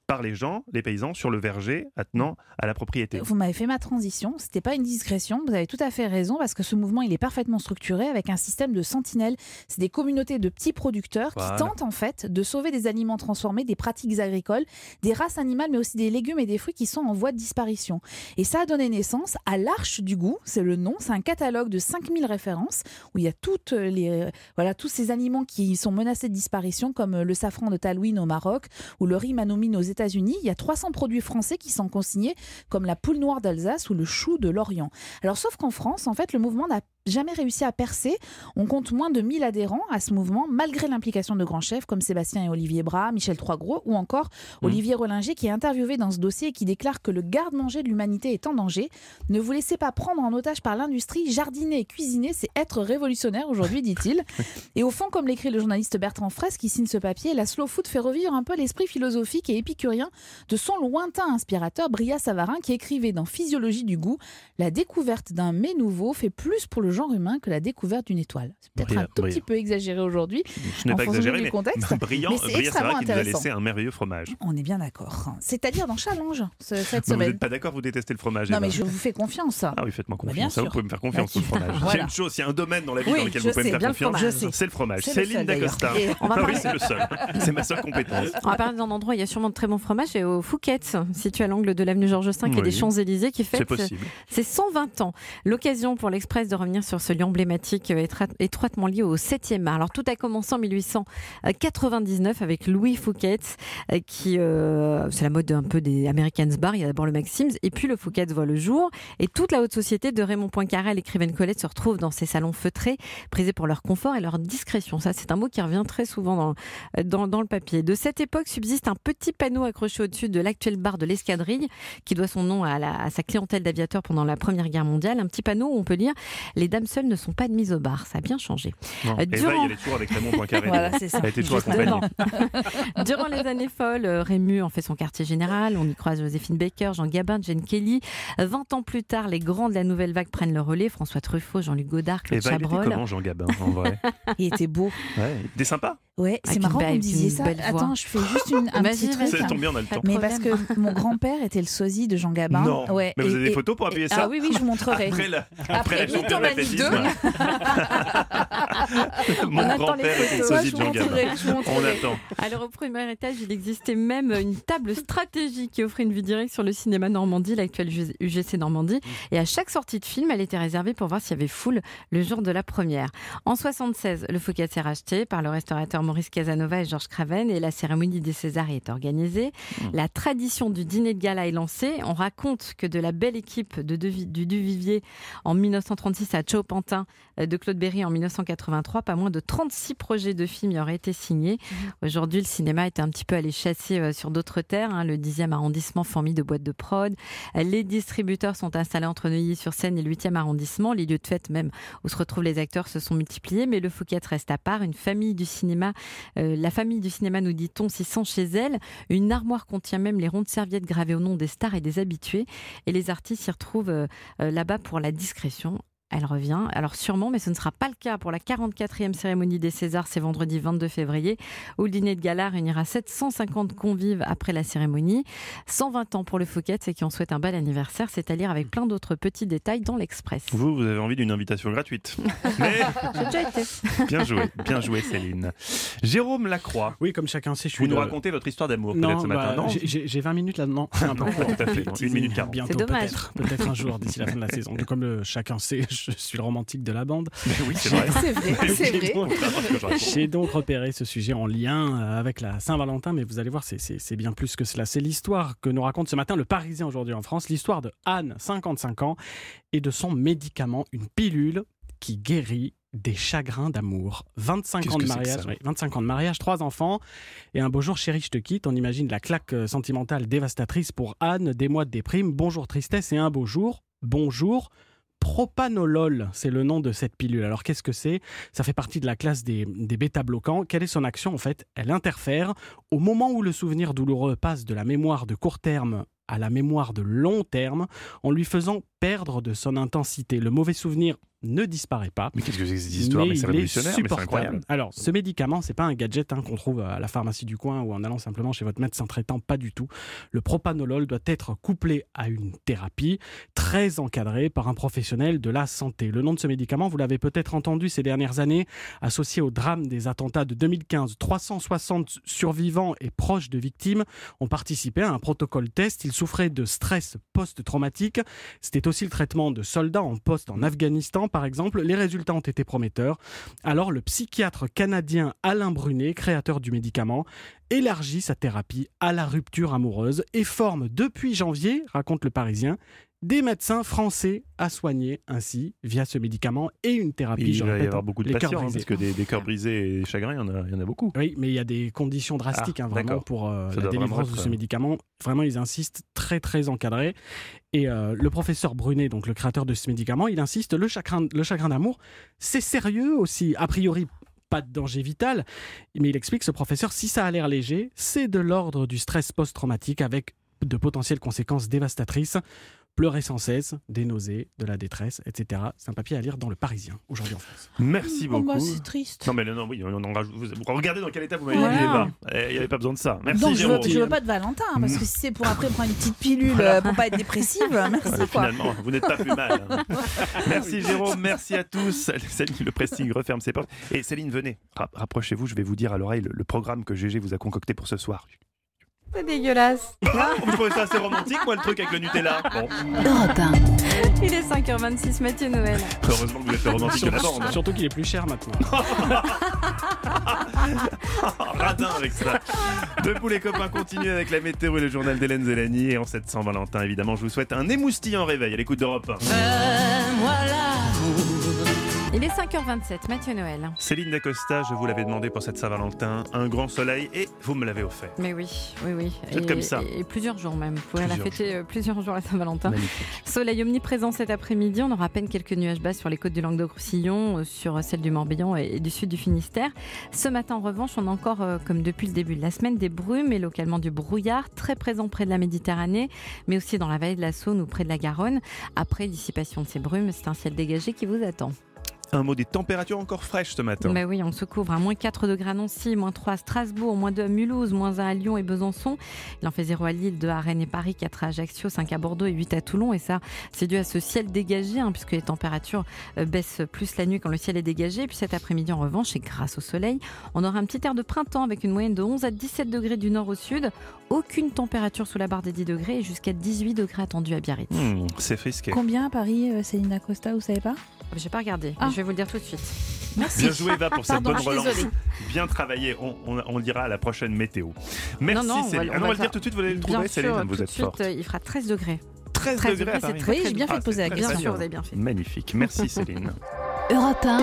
S3: par les gens, les paysans, sur le verger attenant à la propriété.
S4: Vous m'avez fait ma transition, c'était pas une discrétion, vous avez tout à fait raison, parce que ce mouvement il est parfaitement structuré avec un système de sentinelles. C'est des communautés de petits producteurs qui tentent en fait de sauver des aliments transformés, des pratiques agricoles, des races animales, mais aussi des légumes et des fruits qui sont en voie de disparition. Et ça a donné naissance à l'Arche du goût, c'est le nom, c'est un catalogue de 5000 références où il y a tous ces aliments qui sont menacés de disparition, comme le safran de Talouine au Maroc ou le riz Manomine aux États-Unis. Il y a 300 produits français qui sont consignés, comme la poule noire d'Alsace ou le chou de Lorient. Alors, sauf qu'en France, en fait, le mouvement n'a jamais réussi à percer. On compte moins de 1000 adhérents à ce mouvement, malgré l'implication de grands chefs comme Sébastien et Olivier Bras, Michel Troisgros ou encore Olivier Rollinger, qui est interviewé dans ce dossier et qui déclare que le garde-manger de l'humanité est en danger. Ne vous laissez pas prendre en otage par l'industrie. Jardiner et cuisiner, c'est être révolutionnaire aujourd'hui, dit-il. Et au fond, comme l'écrit le journaliste Bertrand Fraisse qui signe ce papier, la slow food fait revivre un peu l'esprit philosophique et épicurien de son lointain inspirateur Bria Savarin, qui écrivait dans Physiologie du goût: la découverte d'un mets nouveau fait plus pour le genre humain que la découverte d'une étoile. C'est peut-être un tout petit peu exagéré aujourd'hui.
S3: Je n'ai pas exagéré, mais
S4: Bria
S3: Savarin qui nous a laissé un merveilleux fromage.
S4: On est bien d'accord. C'est-à-dire dans Challenge cette
S3: semaine.
S4: Vous
S3: n'êtes pas d'accord, vous détestez le fromage.
S4: Non, mais je vous fais confiance.
S3: Ah oui, faites-moi confiance. Vous pouvez me faire confiance sur le fromage.
S4: Voilà.
S3: Il y a une chose, il y a un domaine dans la vie dans lequel vous pouvez me faire confiance, c'est le fromage. Céline Dacosta. Oui, c'est le seul. C'est ma seule compétence.
S5: On va parler d'un endroit où il y a sûrement de très bons fromages, et au Fouquet's, situé à l'angle de l'avenue Georges V et des Champs-Élysées, qui fête ses 120 ans. L'occasion pour l'Express de revenir sur ce lieu emblématique étroitement lié au 7e art. Alors tout a commencé en 1899 avec Louis Fouquet's, qui c'est la mode un peu des American's Bar. Il y a d'abord le Maxim's et puis le Fouquet's voit le jour. Et toute la haute société de Raymond Poincaré à l'écrivaine Colette se retrouve dans ces salons feutrés, prisés pour leur confort et leur discrétion. Ça, c'est un mot qui revient très souvent dans le papier. De cette époque subsiste un petit panneau accroché au-dessus de l'actuel bar de l'Escadrille, qui doit son nom à sa clientèle d'aviateurs pendant la Première Guerre mondiale. Un petit panneau où on peut lire: les dames seules ne sont pas admises au bar. Ça a bien changé.
S3: Eva, il est toujours avec Raymond Poincaré.
S4: Voilà, c'est ça.
S3: Elle a été toujours accompagnée.
S5: Durant les années folles, Rému en fait son quartier général. On y croise Joséphine Baker, Jean Gabin, Jane Kelly. 20 ans plus tard, les grands de la nouvelle vague prennent le relais. François Truffaut, Jean-Luc Godard, Claude Chabrol.
S3: Il était comment, Jean Gabin, en vrai?
S4: Il était beau.
S3: Ouais, il était sympa.
S4: Ouais, c'est marrant que vous me disiez ça. Attends, je fais juste un petit truc.
S3: Ça tombe bien, on a le temps.
S4: Mais parce que mon grand-père était le sosie de Jean Gabin.
S3: Non.
S4: Ouais.
S3: Mais vous avez des photos pour appuyer ça?
S4: Ah oui, je vous montrerai.
S3: Après la championnat d'athlétisme. Mon grand-père était le sosie de Jean Gabin. On attend.
S5: Alors au premier étage, il existait même une table stratégique qui offrait une vue directe sur le cinéma Normandie, l'actuel UGC Normandie. Et à chaque sortie de film, elle était réservée pour voir s'il y avait foule le jour de la première. En 1976, le Fouquet's est racheté par le restaurateur Maurice Casanova et Georges Craven, et la cérémonie des Césars est organisée. La tradition du dîner de gala est lancée. On raconte que de la belle équipe du Duvivier en 1936 à Chao-Pantin de Claude Berry en 1983, pas moins de 36 projets de films y auraient été signés. Aujourd'hui, le cinéma était un petit peu allé chasser sur d'autres terres. Le 10e arrondissement fourmille de boîtes de prod. Les distributeurs sont installés entre Neuilly-sur-Seine et le 8e arrondissement. Les lieux de fête même où se retrouvent les acteurs se sont multipliés, mais le Fouquet's reste à part. Une famille du cinéma, la famille du cinéma, nous dit-on, s'y sent chez elle. Une armoire contient même les rondes serviettes gravées au nom des stars et des habitués. Et les artistes s'y retrouvent là-bas pour la discrétion. Elle revient, alors sûrement, mais ce ne sera pas le cas pour la 44e cérémonie des Césars, c'est vendredi 22 février, où le dîner de gala réunira 750 convives après la cérémonie. 120 ans pour le Fouquet's et qui en souhaite un bel anniversaire, c'est à lire avec plein d'autres petits détails dans l'Express.
S3: Vous avez envie d'une invitation gratuite. Mais...
S5: J'ai déjà été.
S3: Bien joué Céline. Jérôme Lacroix.
S8: Oui, comme chacun sait,
S3: vous nous racontez votre histoire d'amour peut-être ce matin, non?
S8: J'ai 20 minutes là-dedans. C'est un peu court.
S3: Tout à fait, 1 minute 40.
S8: Bientôt,
S5: c'est dommage.
S8: Peut-être un jour d'ici la fin de la saison. Comme chacun sait, je suis le romantique de la bande.
S3: Mais oui, c'est vrai.
S4: C'est vrai.
S8: J'ai donc repéré ce sujet en lien avec la Saint-Valentin, mais vous allez voir, c'est bien plus que cela. C'est l'histoire que nous raconte ce matin le Parisien aujourd'hui en France, l'histoire de Anne, 55 ans, et de son médicament, une pilule qui guérit des chagrins d'amour. 25 ans de mariage, 3 enfants, et un beau jour, chérie, je te quitte. On imagine la claque sentimentale dévastatrice pour Anne, des mois de déprime, bonjour tristesse et un beau jour. Bonjour propanolol, c'est le nom de cette pilule. Alors qu'est-ce que c'est? Ça fait partie de la classe des bêta-bloquants. Quelle est son action? En fait, elle interfère au moment où le souvenir douloureux passe de la mémoire de court terme à la mémoire de long terme, en lui faisant perdre de son intensité. Le mauvais souvenir ne disparaît pas.
S3: Mais qu'est-ce que c'est que cette histoire? Mais c'est révolutionnaire, mais c'est incroyable.
S8: Alors, ce médicament, c'est pas un gadget qu'on trouve à la pharmacie du coin ou en allant simplement chez votre médecin traitant, pas du tout. Le propanolol doit être couplé à une thérapie très encadrée par un professionnel de la santé. Le nom de ce médicament, vous l'avez peut-être entendu ces dernières années, associé au drame des attentats de 2015. 360 survivants et proches de victimes ont participé à un protocole test. Ils souffraient de stress post-traumatique. C'était aussi le traitement de soldats en poste en Afghanistan, par exemple. Les résultats ont été prometteurs. Alors, le psychiatre canadien Alain Brunet, créateur du médicament, élargit sa thérapie à la rupture amoureuse et forme depuis janvier, raconte Le Parisien, des médecins français à soigner ainsi via ce médicament et une thérapie.
S3: Il va y avoir beaucoup de patients, parce que des cœurs brisés et chagrins, il y en a beaucoup.
S8: Oui, mais il y a des conditions drastiques vraiment pour la délivrance de ce médicament. Vraiment, ils insistent, très très encadré. Et le professeur Brunet, donc le créateur de ce médicament, il insiste, le chagrin d'amour, c'est sérieux aussi, a priori. Pas de danger vital, mais il explique, ce professeur, si ça a l'air léger, c'est de l'ordre du stress post-traumatique avec de potentielles conséquences dévastatrices. Pleurer sans cesse, des nausées, de la détresse, etc. C'est un papier à lire dans Le Parisien, aujourd'hui en France.
S3: Merci beaucoup.
S4: C'est triste.
S3: Non, mais non, oui, on en rajoute. Regardez dans quel état vous m'avez dit qu'il n'y avait pas besoin de ça. Merci,
S4: donc,
S3: Jérôme.
S4: je veux pas de Valentin, parce que si c'est pour après prendre une petite pilule pour pas être dépressive, merci.
S3: Voilà, finalement, vous n'êtes pas plus mal. Merci, Jérôme. Merci à tous. Le pressing referme ses portes. Et Céline, venez, rapprochez-vous. Je vais vous dire à l'oreille le programme que GG vous a concocté pour ce soir.
S5: C'est dégueulasse.
S3: Vous trouvez ça assez romantique, moi, le truc avec le Nutella? Bon.
S1: Europe 1.
S5: Il est 5h26, Mathieu Noël.
S3: Heureusement que vous êtes le romantique de la bande.
S8: Surtout qu'il est plus cher maintenant.
S3: Radin avec ça. Debout les copains, continuez avec la météo et le journal d'Hélène Zélani. Et en cette Saint-Valentin, évidemment, je vous souhaite un émoustillant réveil à l'écoute d'Europe 1.
S5: Il est 5h27, Mathieu Noël.
S3: Céline Dacosta, je vous l'avais demandé pour cette Saint-Valentin, un grand soleil, et vous me l'avez offert.
S5: Mais oui.
S3: Vous êtes comme ça.
S5: Et plusieurs jours même. Vous pourrez la fêter plusieurs jours la Saint-Valentin. Magnifique. Soleil omniprésent cet après-midi. On aura à peine quelques nuages bas sur les côtes du Languedoc-Roussillon, sur celle du Morbihan et du sud du Finistère. Ce matin, en revanche, on a encore, comme depuis le début de la semaine, des brumes et localement du brouillard, très présent près de la Méditerranée, mais aussi dans la vallée de la Saône ou près de la Garonne. Après dissipation de ces brumes, c'est un ciel dégagé qui vous attend.
S3: Un mot des températures encore fraîches ce matin.
S5: Bah oui, on se couvre à moins 4 degrés à Nancy, moins 3 à Strasbourg, moins 2 à Mulhouse, moins 1 à Lyon et Besançon. Il en fait 0 à Lille, 2 à Rennes et Paris, 4 à Ajaccio, 5 à Bordeaux et 8 à Toulon. Et ça, c'est dû à ce ciel dégagé, puisque les températures baissent plus la nuit quand le ciel est dégagé. Et puis cet après-midi, en revanche, et grâce au soleil, on aura un petit air de printemps avec une moyenne de 11 à 17 degrés du nord au sud. Aucune température sous la barre des 10 degrés et jusqu'à 18 degrés attendus à Biarritz.
S3: C'est frisqué.
S4: Combien à Paris, Céline Dacosta, vous savez pas?
S5: Je n'ai pas regardé, mais je vais vous le dire tout de suite.
S4: Merci.
S3: Bien joué, Eva, pour cette bonne relance.
S5: Désolée.
S3: Bien travaillé. On le dira à la prochaine météo. Merci, Céline. On va le dire tout de suite, vous allez le trouver, Céline. Vous êtes forte.
S5: Il fera 13 degrés.
S3: 13 degrés à Paris.
S4: Oui, j'ai bien fait de poser la question.
S5: Bien sûr, vous avez bien fait.
S3: Magnifique. Merci, Céline.
S1: Europe 1.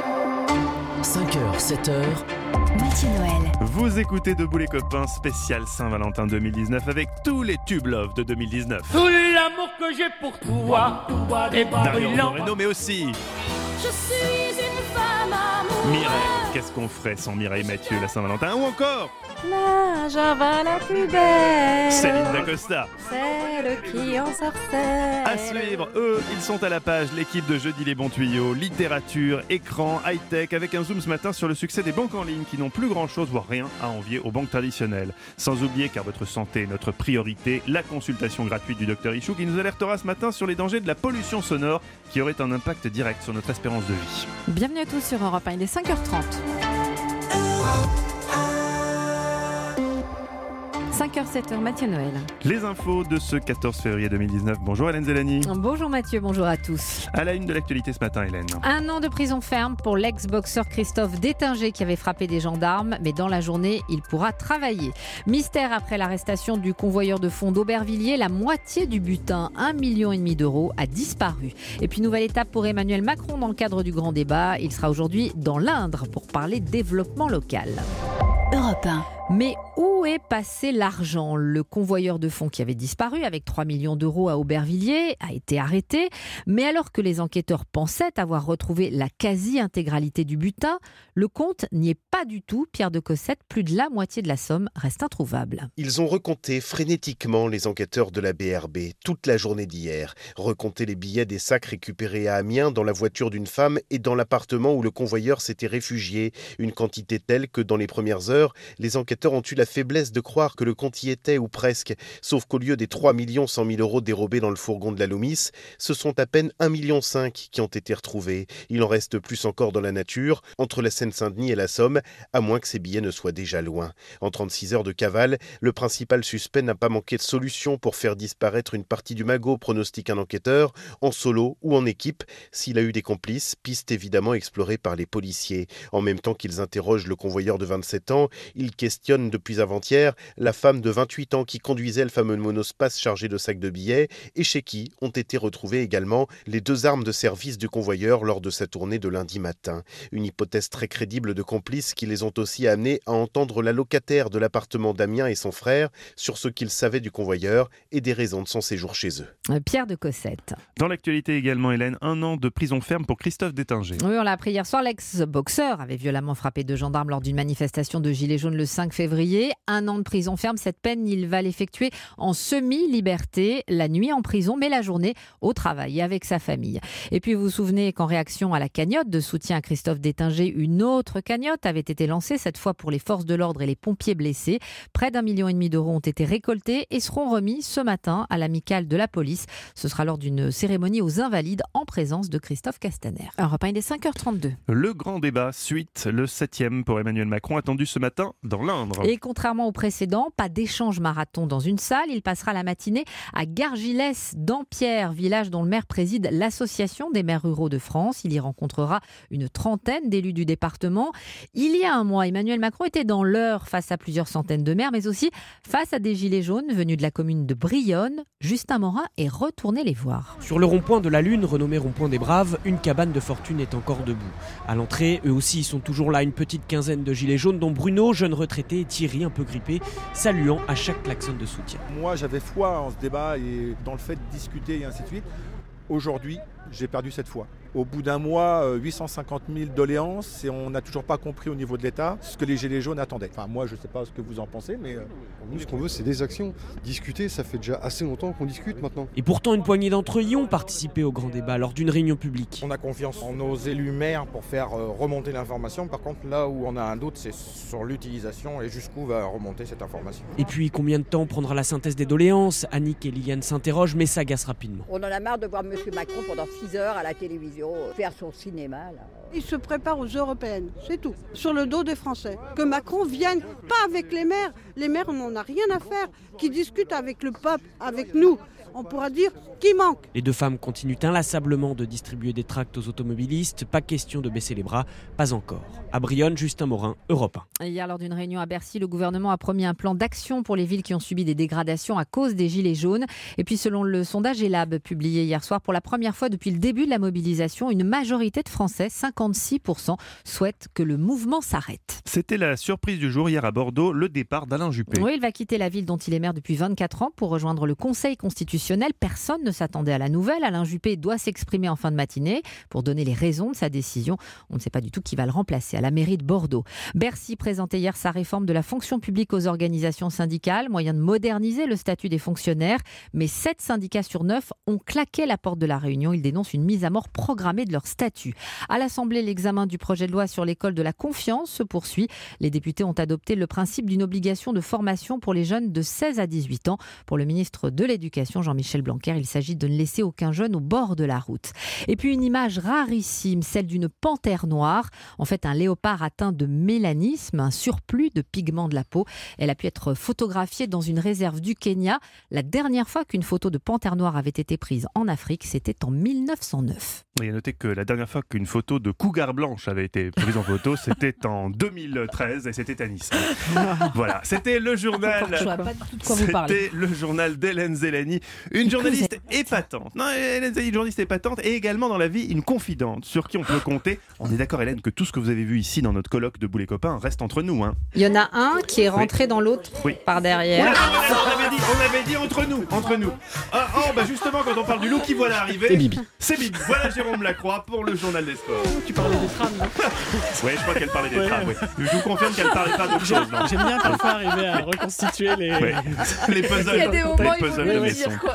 S2: 5h, 7h.
S1: Mathieu Noël.
S3: Vous écoutez Debout les copains, spécial Saint-Valentin 2019 avec tous les tubes love de 2019.
S6: Tout l'amour que j'ai pour toi, est brûlant.
S3: Moreno, mais aussi
S6: Je suis une femme amoureuse.
S3: Mireille. Qu'est-ce qu'on ferait sans Mireille Mathieu la Saint-Valentin? Ou encore
S5: La Java la plus belle,
S3: Céline Dacosta.
S5: celle qui en sortait.
S3: À suivre, eux, ils sont à la page, l'équipe de Jeudi les bons tuyaux, littérature, écran, high-tech, avec un zoom ce matin sur le succès des banques en ligne qui n'ont plus grand-chose, voire rien à envier aux banques traditionnelles. Sans oublier, car votre santé est notre priorité, la consultation gratuite du Dr Ichou qui nous alertera ce matin sur les dangers de la pollution sonore qui aurait un impact direct sur notre espérance de vie.
S5: Bienvenue à tous sur Europe 1, il est 5h30. 5h, 7h, Mathieu Noël.
S3: Les infos de ce 14 février 2019. Bonjour Hélène Zélani.
S22: Bonjour Mathieu, bonjour à tous.
S3: À la une de l'actualité ce matin, Hélène.
S22: 1 an de prison ferme pour l'ex-boxeur Christophe Détinger qui avait frappé des gendarmes, mais dans la journée, il pourra travailler. Mystère après l'arrestation du convoyeur de fonds d'Aubervilliers, la moitié du butin, 1,5 million d'euros, a disparu. Et puis nouvelle étape pour Emmanuel Macron dans le cadre du grand débat. Il sera aujourd'hui dans l'Indre pour parler développement local.
S1: Europe 1.
S22: Mais où est passé l'argent ? Le convoyeur de fonds qui avait disparu avec 3 millions d'euros à Aubervilliers a été arrêté. Mais alors que les enquêteurs pensaient avoir retrouvé la quasi-intégralité du butin, le compte n'y est pas du tout. Pierre de Cossette, plus de la moitié de la somme reste introuvable.
S7: Ils ont recompté frénétiquement, les enquêteurs de la BRB, toute la journée d'hier. Recompté les billets des sacs récupérés à Amiens dans la voiture d'une femme et dans l'appartement où le convoyeur s'était réfugié. Une quantité telle que dans les premières heures, les enquêteurs ont eu la faiblesse de croire que le compte y était ou presque. Sauf qu'au lieu des 3 100 000 euros dérobés dans le fourgon de la Loomis, ce sont à peine 1,5 million qui ont été retrouvés. Il en reste plus encore dans la nature, entre la Seine-Saint-Denis et la Somme, à moins que ces billets ne soient déjà loin. En 36 heures de cavale, le principal suspect n'a pas manqué de solution pour faire disparaître une partie du magot, pronostique un enquêteur, en solo ou en équipe. S'il a eu des complices, piste évidemment explorée par les policiers. En même temps qu'ils interrogent le convoyeur de 27 ans, ils questionnent depuis avant-hier la femme de 28 ans qui conduisait le fameux monospace chargé de sacs de billets et chez qui ont été retrouvées également les 2 armes de service du convoyeur lors de sa tournée de lundi matin. Une hypothèse très crédible de complices qui les ont aussi amenés à entendre la locataire de l'appartement d'Amiens et son frère sur ce qu'ils savaient du convoyeur et des raisons de son séjour chez eux.
S22: Pierre de Cossette.
S3: Dans l'actualité également, Hélène, 1 an de prison ferme pour Christophe Détinger.
S22: Oui, on l'a appris hier soir, l'ex-boxeur avait violemment frappé 2 gendarmes lors d'une manifestation de Gilets jaunes le 5 février. 1 an de prison ferme, cette peine, il va l'effectuer en semi-liberté, la nuit en prison, mais la journée au travail et avec sa famille. Et puis vous vous souvenez qu'en réaction à la cagnotte de soutien à Christophe Détinger, une autre cagnotte avait été lancée, cette fois pour les forces de l'ordre et les pompiers blessés. Près d'1,5 million d'euros ont été récoltés et seront remis ce matin à l'amicale de la police. Ce sera lors d'une cérémonie aux Invalides en présence de Christophe Castaner. Europe 1, il est 5h32.
S3: Le grand débat, suite, le 7e pour Emmanuel Macron, attendu ce matin dans l'Indre.
S22: Et contrairement au précédent, pas d'échange marathon dans une salle. Il passera la matinée à Gargilès, Dampierre, village dont le maire préside l'Association des maires ruraux de France. Il y rencontrera une trentaine d'élus du département. Il y a un mois, Emmanuel Macron était dans l'Eure face à plusieurs centaines de maires, mais aussi face à des gilets jaunes venus de la commune de Brionne. Justin Morin est retourné les voir.
S9: Sur le rond-point de la Lune, renommé rond-point des Braves, une cabane de fortune est encore debout. À l'entrée, eux aussi, ils sont toujours là, une petite quinzaine de gilets jaunes, dont Bruno, jeune retraité, et Thierry, un peu grippé, saluant à chaque klaxon de soutien.
S23: Moi, j'avais foi en ce débat et dans le fait de discuter et ainsi de suite. Aujourd'hui, j'ai perdu cette foi. Au bout d'un mois, 850 000 doléances et on n'a toujours pas compris au niveau de l'État ce que les Gilets jaunes attendaient. Enfin, moi, je ne sais pas ce que vous en pensez, mais...
S24: Nous, ce qu'on veut, c'est des actions. Discuter, ça fait déjà assez longtemps qu'on discute maintenant.
S9: Et pourtant, une poignée d'entre eux y ont participé au grand débat lors d'une réunion publique.
S25: On a confiance en nos élus maires pour faire remonter l'information. Par contre, là où on a un doute, c'est sur l'utilisation et jusqu'où va remonter cette information.
S9: Et puis, combien de temps prendra la synthèse des doléances ? Annick et Liliane s'interrogent, mais s'agacent rapidement.
S26: On en a marre de voir M. Macron pendant 6 heures à la télévision faire son cinéma. Là.
S27: Il se prépare aux européennes, c'est tout. Sur le dos des Français. Que Macron vienne, pas avec les maires. Les maires, on n'en a rien à faire. Qui discutent avec le peuple, avec nous. On pourra dire qui manque.
S9: Les 2 femmes continuent inlassablement de distribuer des tracts aux automobilistes. Pas question de baisser les bras, pas encore. À Brionne, Justin Morin, Europe 1.
S22: Hier, lors d'une réunion à Bercy, le gouvernement a promis un plan d'action pour les villes qui ont subi des dégradations à cause des gilets jaunes. Et puis, selon le sondage Elab publié hier soir, pour la première fois depuis le début de la mobilisation, une majorité de Français, 56%, souhaitent que le mouvement s'arrête.
S3: C'était la surprise du jour hier à Bordeaux, le départ d'Alain Juppé.
S22: Oui, il va quitter la ville dont il est maire depuis 24 ans pour rejoindre le Conseil constitutionnel. Personne ne s'attendait à la nouvelle. Alain Juppé doit s'exprimer en fin de matinée pour donner les raisons de sa décision. On ne sait pas du tout qui va le remplacer à la mairie de Bordeaux. Bercy présentait hier sa réforme de la fonction publique aux organisations syndicales, moyen de moderniser le statut des fonctionnaires. Mais 7 syndicats sur 9 ont claqué la porte de la réunion. Ils dénoncent une mise à mort programmée de leur statut. À l'Assemblée, l'examen du projet de loi sur l'école de la confiance se poursuit. Les députés ont adopté le principe d'une obligation de formation pour les jeunes de 16 à 18 ans. Pour le ministre de l'Éducation, Jean-Michel Blanquer, il s'agit de ne laisser aucun jeune au bord de la route. Et puis une image rarissime, celle d'une panthère noire. En fait, un léopard atteint de mélanisme, un surplus de pigments de la peau. Elle a pu être photographiée dans une réserve du Kenya. La dernière fois qu'une photo de panthère noire avait été prise en Afrique, c'était en 1909.
S3: Il y a noté que la dernière fois qu'une photo de cougar blanche avait été prise en photo, c'était en 2013 et c'était à Nice. Voilà, c'était le journal.
S22: Je ne vois pas du tout de quoi vous parlez.
S3: C'était le journal d'Hélène Zélani. Une journaliste épatante. Non, Hélène Zaï, une journaliste épatante et également dans la vie une confidente sur qui on peut compter. On est d'accord, Hélène, que tout ce que vous avez vu ici dans notre colloque de Bouts les copains reste entre nous. Hein.
S22: Il y en a un qui est rentré dans l'autre par derrière.
S3: On avait dit entre nous. Bah justement, quand on parle du loup qui voilà arriver, c'est Bibi. Voilà Jérôme Lacroix pour le journal des sports.
S8: Tu parlais des trams, là.
S3: Oui, je crois qu'elle parlait des trams. Oui. Je vous confirme qu'elle parlait pas d'autre chose. Non.
S8: J'aime bien parfois arriver à reconstituer les
S3: puzzles.
S4: Il y a des moments
S3: les
S4: où il
S3: puzzles
S4: faut
S3: de
S4: le
S3: Messon.
S4: dire, quoi.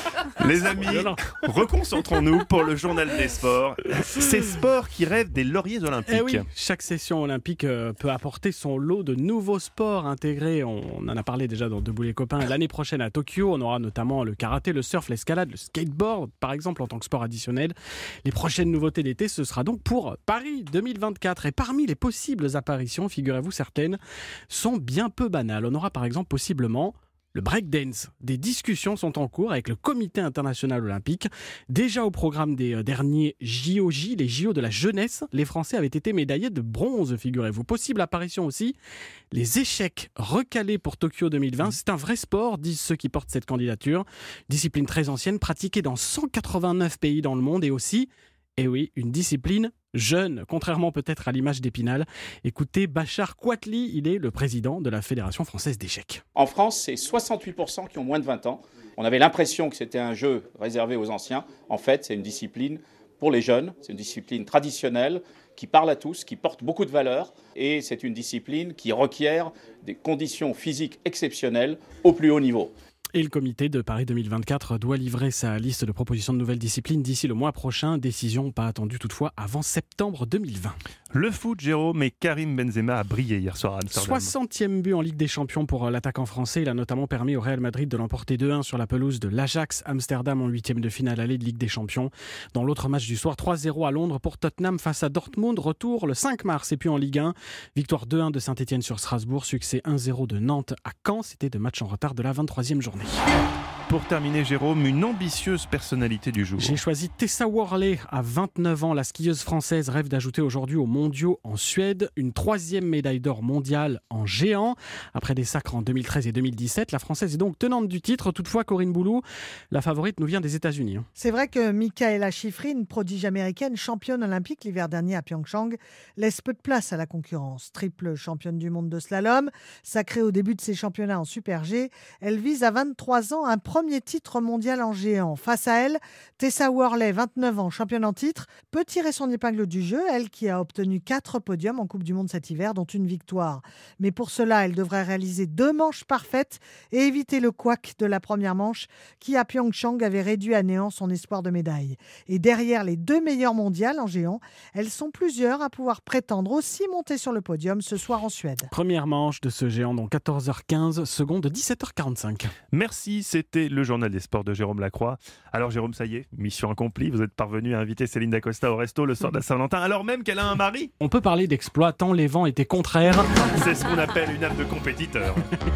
S3: Les amis, reconcentrons-nous pour le journal des sports. Ces sports qui rêvent des lauriers olympiques.
S8: Eh oui, chaque session olympique peut apporter son lot de nouveaux sports intégrés. On en a parlé déjà dans Debout les copains. L'année prochaine à Tokyo, on aura notamment le karaté, le surf, l'escalade, le skateboard, par exemple, en tant que sport additionnel. Les prochaines nouveautés d'été, ce sera donc pour Paris 2024. Et parmi les possibles apparitions, figurez-vous, certaines sont bien peu banales. On aura par exemple possiblement le breakdance. Des discussions sont en cours avec le Comité international olympique. Déjà au programme des derniers JOJ, les JO de la jeunesse, les Français avaient été médaillés de bronze, figurez-vous. Possible apparition aussi, les échecs recalés pour Tokyo 2020. C'est un vrai sport, disent ceux qui portent cette candidature. Discipline très ancienne, pratiquée dans 189 pays dans le monde et aussi, une discipline jeune, contrairement peut-être à l'image d'Épinal. Écoutez Bachar Kouatli, il est le président de la Fédération française d'échecs.
S10: En France, c'est 68% qui ont moins de 20 ans. On avait l'impression que c'était un jeu réservé aux anciens. En fait, c'est une discipline pour les jeunes, c'est une discipline traditionnelle qui parle à tous, qui porte beaucoup de valeurs et c'est une discipline qui requiert des conditions physiques exceptionnelles au plus haut niveau.
S8: Et le comité de Paris 2024 doit livrer sa liste de propositions de nouvelles disciplines d'ici le mois prochain. Décision pas attendue toutefois avant septembre 2020.
S3: Le foot, Jérôme, et Karim Benzema a brillé hier soir à Amsterdam.
S8: 60e but en Ligue des Champions pour l'attaquant français. Il a notamment permis au Real Madrid de l'emporter 2-1 sur la pelouse de l'Ajax Amsterdam en 8e de finale aller de Ligue des Champions. Dans l'autre match du soir, 3-0 à Londres pour Tottenham face à Dortmund. Retour le 5 mars et puis en Ligue 1. Victoire 2-1 de Saint-Etienne sur Strasbourg. Succès 1-0 de Nantes à Caen. C'était deux matchs en retard de la 23e journée.
S3: Pour terminer, Jérôme, une ambitieuse personnalité du jour.
S8: J'ai choisi Tessa Worley. À 29 ans, la skieuse française rêve d'ajouter aujourd'hui aux mondiaux en Suède une 3e médaille d'or mondiale en géant. Après des sacres en 2013 et 2017, la française est donc tenante du titre. Toutefois, Corinne Boulou, la favorite nous vient des États-Unis.
S11: C'est vrai que Mikaela Shiffrin, prodige américaine, championne olympique l'hiver dernier à Pyeongchang, laisse peu de place à la concurrence. Triple championne du monde de slalom, sacrée au début de ses championnats en Super G, elle vise à 23 ans un premier titre mondial en géant. Face à elle, Tessa Worley, 29 ans, championne en titre, peut tirer son épingle du jeu, elle qui a obtenu 4 podiums en Coupe du Monde cet hiver, dont une victoire. Mais pour cela, elle devrait réaliser 2 manches parfaites et éviter le couac de la première manche qui, à Pyeongchang, avait réduit à néant son espoir de médaille. Et derrière les 2 meilleures mondiales en géant, elles sont plusieurs à pouvoir prétendre aussi monter sur le podium ce soir en Suède.
S8: Première manche de ce géant dans 14h15, seconde de 17h45.
S3: Merci, c'était le journal des sports de Jérôme Lacroix. Alors Jérôme, ça y est, mission accomplie, vous êtes parvenu à inviter Céline Dacosta au resto le soir de la Saint-Valentin, alors même qu'elle a un mari.
S8: On peut parler d'exploit tant les vents étaient contraires.
S3: C'est ce qu'on appelle une âme de compétiteur.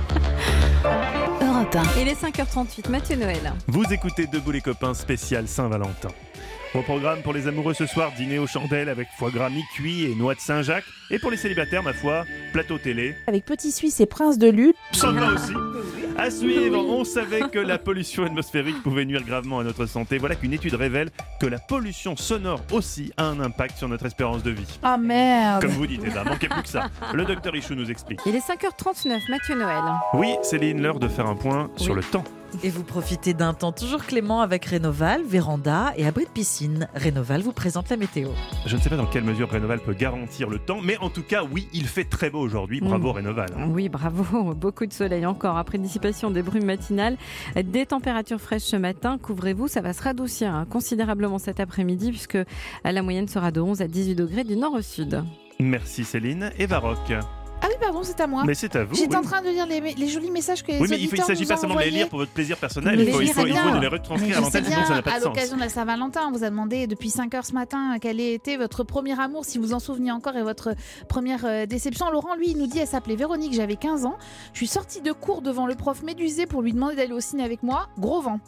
S1: Europe 1.
S5: Il est 5h38, Mathieu Noël.
S3: Vous écoutez Debout les copains spécial Saint-Valentin. Au programme pour les amoureux ce soir, dîner aux chandelles avec foie gras mi-cuit et noix de Saint-Jacques. Et pour les célibataires, ma foi, plateau télé.
S4: Avec Petit Suisse et Prince de Lutte.
S3: Ça va aussi. À suivre, on savait que la pollution atmosphérique pouvait nuire gravement à notre santé. Voilà qu'une étude révèle que la pollution sonore aussi a un impact sur notre espérance de vie.
S4: Ah merde.
S3: Comme vous dites, manquez plus que ça. Le docteur Ichou nous explique.
S5: Il est 5h39, Mathieu Noël.
S3: Oui, Céline, l'heure de faire un point sur le temps.
S12: Et vous profitez d'un temps toujours clément avec Rénoval, Véranda et abri de piscine. Rénoval vous présente la météo.
S3: Je ne sais pas dans quelle mesure Rénoval peut garantir le temps, mais en tout cas, oui, il fait très beau aujourd'hui. Bravo Rénoval.
S5: Oui, bravo. Beaucoup de soleil encore. Après dissipation des brumes matinales, des températures fraîches ce matin. Couvrez-vous, ça va se radoucir considérablement cet après-midi puisque la moyenne sera de 11 à 18 degrés du nord au sud.
S3: Merci Céline. Et Baroque.
S4: Ah oui, pardon, c'est à moi.
S3: Mais c'est à vous.
S4: J'étais en train de lire les jolis messages que les auditeurs nous ont envoyés.
S3: Oui, mais il ne s'agit pas seulement de les lire pour votre plaisir personnel. Il faut nous les retranscrire à l'antenne, sinon ça n'a pas de sens.
S4: À l'occasion de la Saint-Valentin, on vous a demandé depuis 5h ce matin quel était votre premier amour, si vous en souveniez encore, et votre première déception. Laurent, lui, il nous dit, elle s'appelait Véronique, j'avais 15 ans. Je suis sortie de cours devant le prof médusé pour lui demander d'aller au ciné avec moi. Gros vent.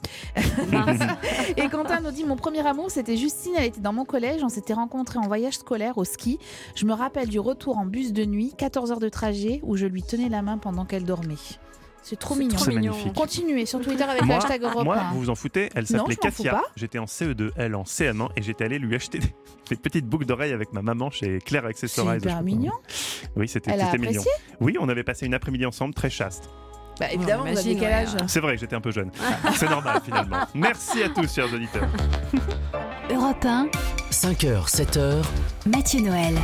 S4: Et Quentin nous dit, mon premier amour, c'était Justine, elle était dans mon collège. On s'était rencontrés en voyage scolaire au ski. Je me rappelle du retour en bus de nuit, 14 heures de trajet, où je lui tenais la main pendant qu'elle dormait. C'est trop mignon.
S3: C'est magnifique.
S4: Continuez sur Twitter avec le hashtag Europe 1.
S3: Moi, vous vous en foutez, elle
S4: Non,
S3: s'appelait
S4: je m'en fous
S3: Katia.
S4: pas.
S3: J'étais en CE2, elle en CM1 et j'étais allé lui acheter des petites boucles d'oreilles avec ma maman chez Claire Accessories.
S4: C'est hyper mignon.
S3: Oui, c'était
S4: Elle a
S3: mignon.
S4: apprécié.
S3: Oui, on avait passé une après-midi ensemble très chaste.
S4: Bah évidemment, vous aviez quel âge?
S3: C'est vrai, j'étais un peu jeune. C'est normal finalement. Merci à tous, chers auditeurs.
S1: Europe 1,
S2: 5h, 7h,
S1: Mathieu Noël.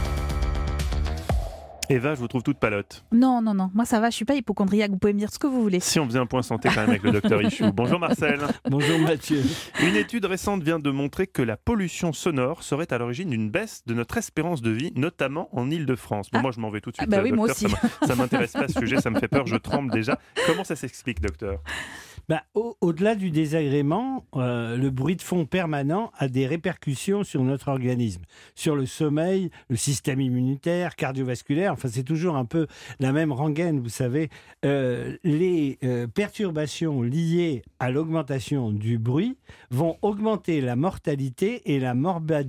S3: Eva, je vous trouve toute palote.
S4: Non, moi ça va, je suis pas hypochondriaque, vous pouvez me dire ce que vous voulez.
S3: Si on faisait un point santé quand même avec le docteur Ichou. Bonjour Marcel.
S8: Bonjour Mathieu.
S3: Une étude récente vient de montrer que la pollution sonore serait à l'origine d'une baisse de notre espérance de vie, notamment en Île-de-France. Bon, moi je m'en vais tout de suite.
S4: Bah oui, moi
S3: docteur,
S4: aussi.
S3: Ça m'intéresse pas ce sujet, ça me fait peur, je tremble déjà. Comment ça s'explique, docteur?
S13: Au-delà du désagrément, le bruit de fond permanent a des répercussions sur notre organisme, sur le sommeil, le système immunitaire, cardiovasculaire. Enfin, c'est toujours un peu la même rengaine, vous savez. Les perturbations liées à l'augmentation du bruit vont augmenter la mortalité et la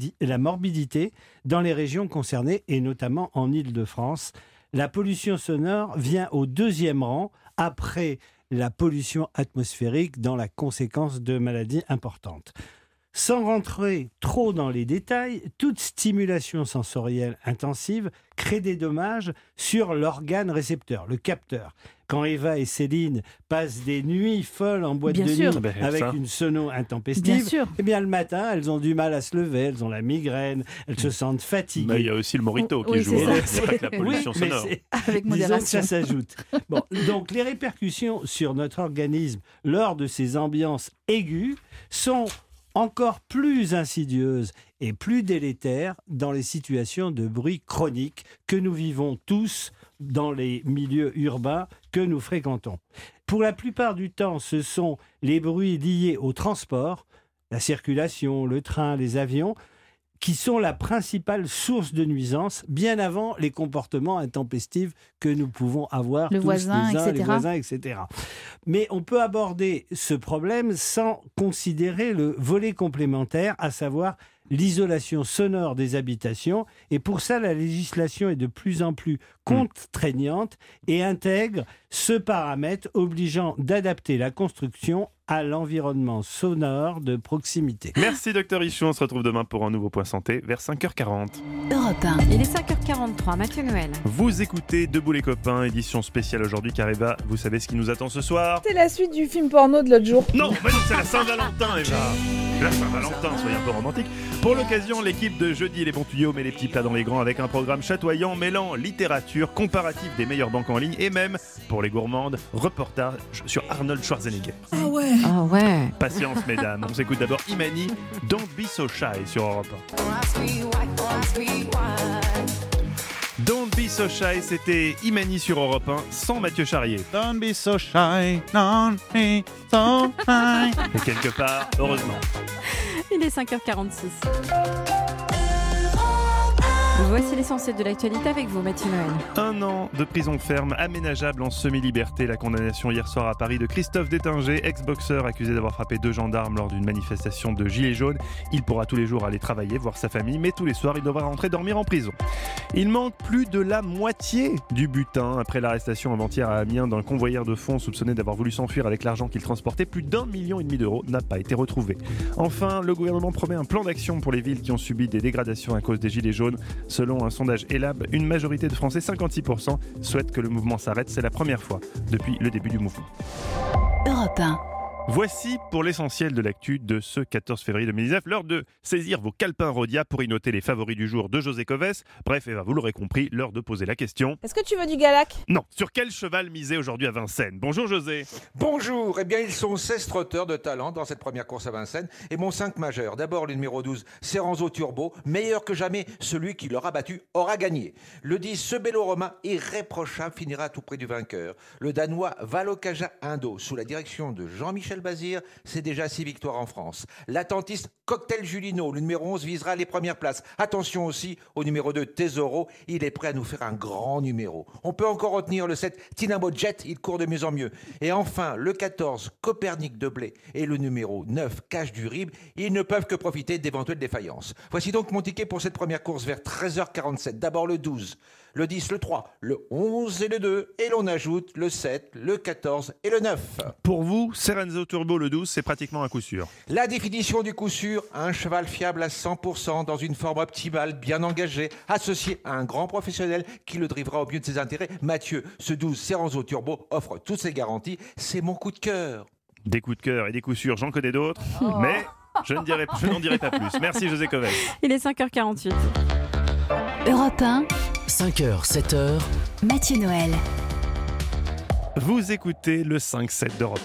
S13: morbidité dans les régions concernées, et notamment en Île-de-France. La pollution sonore vient au 2e rang après la pollution atmosphérique dans la conséquence de maladies importantes. Sans rentrer trop dans les détails, toute stimulation sensorielle intensive crée des dommages sur l'organe récepteur, le capteur. Quand Eva et Céline passent des nuits folles en boîte de nuit avec une sono intempestive, eh bien le matin, elles ont du mal à se lever, elles ont la migraine, elles se sentent fatiguées.
S3: Il y a aussi le mojito qui joue, il n'y a pas que la pollution sonore.
S4: Avec modération.
S13: Disons que ça s'ajoute. Bon, donc les répercussions sur notre organisme lors de ces ambiances aiguës sont encore plus insidieuses et plus délétères dans les situations de bruit chronique que nous vivons tous dans les milieux urbains que nous fréquentons. Pour la plupart du temps, ce sont les bruits liés au transport, la circulation, le train, les avions, qui sont la principale source de nuisance, bien avant les comportements intempestifs que nous pouvons avoir
S4: les
S13: voisins, etc. Mais on peut aborder ce problème sans considérer le volet complémentaire, à savoir l'isolation sonore des habitations. Et pour ça, la législation est de plus en plus contraignante et intègre ce paramètre obligeant d'adapter la construction à l'environnement sonore de proximité.
S3: Merci docteur Ichou, on se retrouve demain pour un nouveau point santé vers 5h40.
S1: Europe 1.
S5: Il est 5h43, Mathieu Noël.
S3: Vous écoutez Debout les copains, édition spéciale aujourd'hui car Eva, vous savez ce qui nous attend ce soir?
S4: C'est la suite du film porno de l'autre jour.
S3: Non, mais non, c'est la Saint-Valentin Eva. La Saint-Valentin, soyez un peu romantique. Pour l'occasion, l'équipe de Jeudi les bons tuyaux met les petits plats dans les grands avec un programme chatoyant mêlant littérature, comparatif des meilleures banques en ligne et même, pour les gourmandes, reportage sur Arnold Schwarzenegger.
S5: Ah ouais.
S3: Patience mesdames, on s'écoute d'abord Imani, Don't Be So Shy sur Europe 1. Don't Be So Shy, c'était Imani sur Europe 1 sans Mathieu Charrier.
S21: Don't be so shy, don't be so shy.
S3: Et quelque part, heureusement.
S5: Il est 5h46. Voici l'essentiel de l'actualité avec vous, Mathieu Noël.
S3: 1 an de prison ferme aménageable en semi-liberté. La condamnation hier soir à Paris de Christophe Détinger, ex-boxeur accusé d'avoir frappé 2 gendarmes lors d'une manifestation de Gilets jaunes. Il pourra tous les jours aller travailler, voir sa famille, mais tous les soirs, il devra rentrer dormir en prison. Il manque plus de la moitié du butin après l'arrestation avant-hier à Amiens d'un convoyeur de fonds soupçonné d'avoir voulu s'enfuir avec l'argent qu'il transportait. Plus d'1,5 million d'euros n'a pas été retrouvé. Enfin, le gouvernement promet un plan d'action pour les villes qui ont subi des dégradations à cause des Gilets jaunes. Selon un sondage Elab, une majorité de Français, 56%, souhaitent que le mouvement s'arrête. C'est la première fois depuis le début du mouvement.
S1: Europe 1.
S3: Voici pour l'essentiel de l'actu de ce 14 février 2019, l'heure de saisir vos calepins Rodia pour y noter les favoris du jour de José Coves. Bref, Eva, vous l'aurez compris, l'heure de poser la question.
S4: Est-ce que tu veux du Galac?
S3: Non. Sur quel cheval miser aujourd'hui à Vincennes? Bonjour José.
S14: Bonjour. Eh bien, ils sont 16 trotteurs de talent dans cette première course à Vincennes et mon 5 majeur. D'abord, le numéro 12, Serenzo Turbo, meilleur que jamais, celui qui l'aura battu aura gagné. Le 10, ce Bello Romain, irréprochable, finira tout près du vainqueur. Le Danois Valokaja Indo, sous la direction de Jean-Michel Bazir, c'est déjà 6 victoires en France. L'attentiste Cocktail Julino, le numéro 11, visera les premières places. Attention aussi au numéro 2, Tesoro, il est prêt à nous faire un grand numéro. On peut encore retenir le 7, Tinamo Jet, il court de mieux en mieux. Et enfin, le 14, Copernic de Blé et le numéro 9, Cache du Rib, ils ne peuvent que profiter d'éventuelles défaillances. Voici donc mon ticket pour cette première course vers 13h47. D'abord le 12, le 10, le 3, le 11 et le 2, et l'on ajoute le 7, le 14 et le 9.
S3: Pour vous, Serenzo Turbo le 12, c'est pratiquement un coup sûr.
S14: La définition du coup sûr, un cheval fiable à 100% dans une forme optimale, bien engagée, associé à un grand professionnel qui le drivera au mieux de ses intérêts. Mathieu, ce 12 Serenzo Turbo offre toutes ses garanties, c'est mon coup de cœur.
S3: Des coups de cœur et des coups sûrs, j'en connais d'autres, mais je n'en dirai pas plus. Merci José Covel.
S5: Il est 5h48.
S1: Europe 1,
S2: 5h, 7h,
S1: Mathieu Noël.
S3: Vous écoutez le 5-7 d'Europe.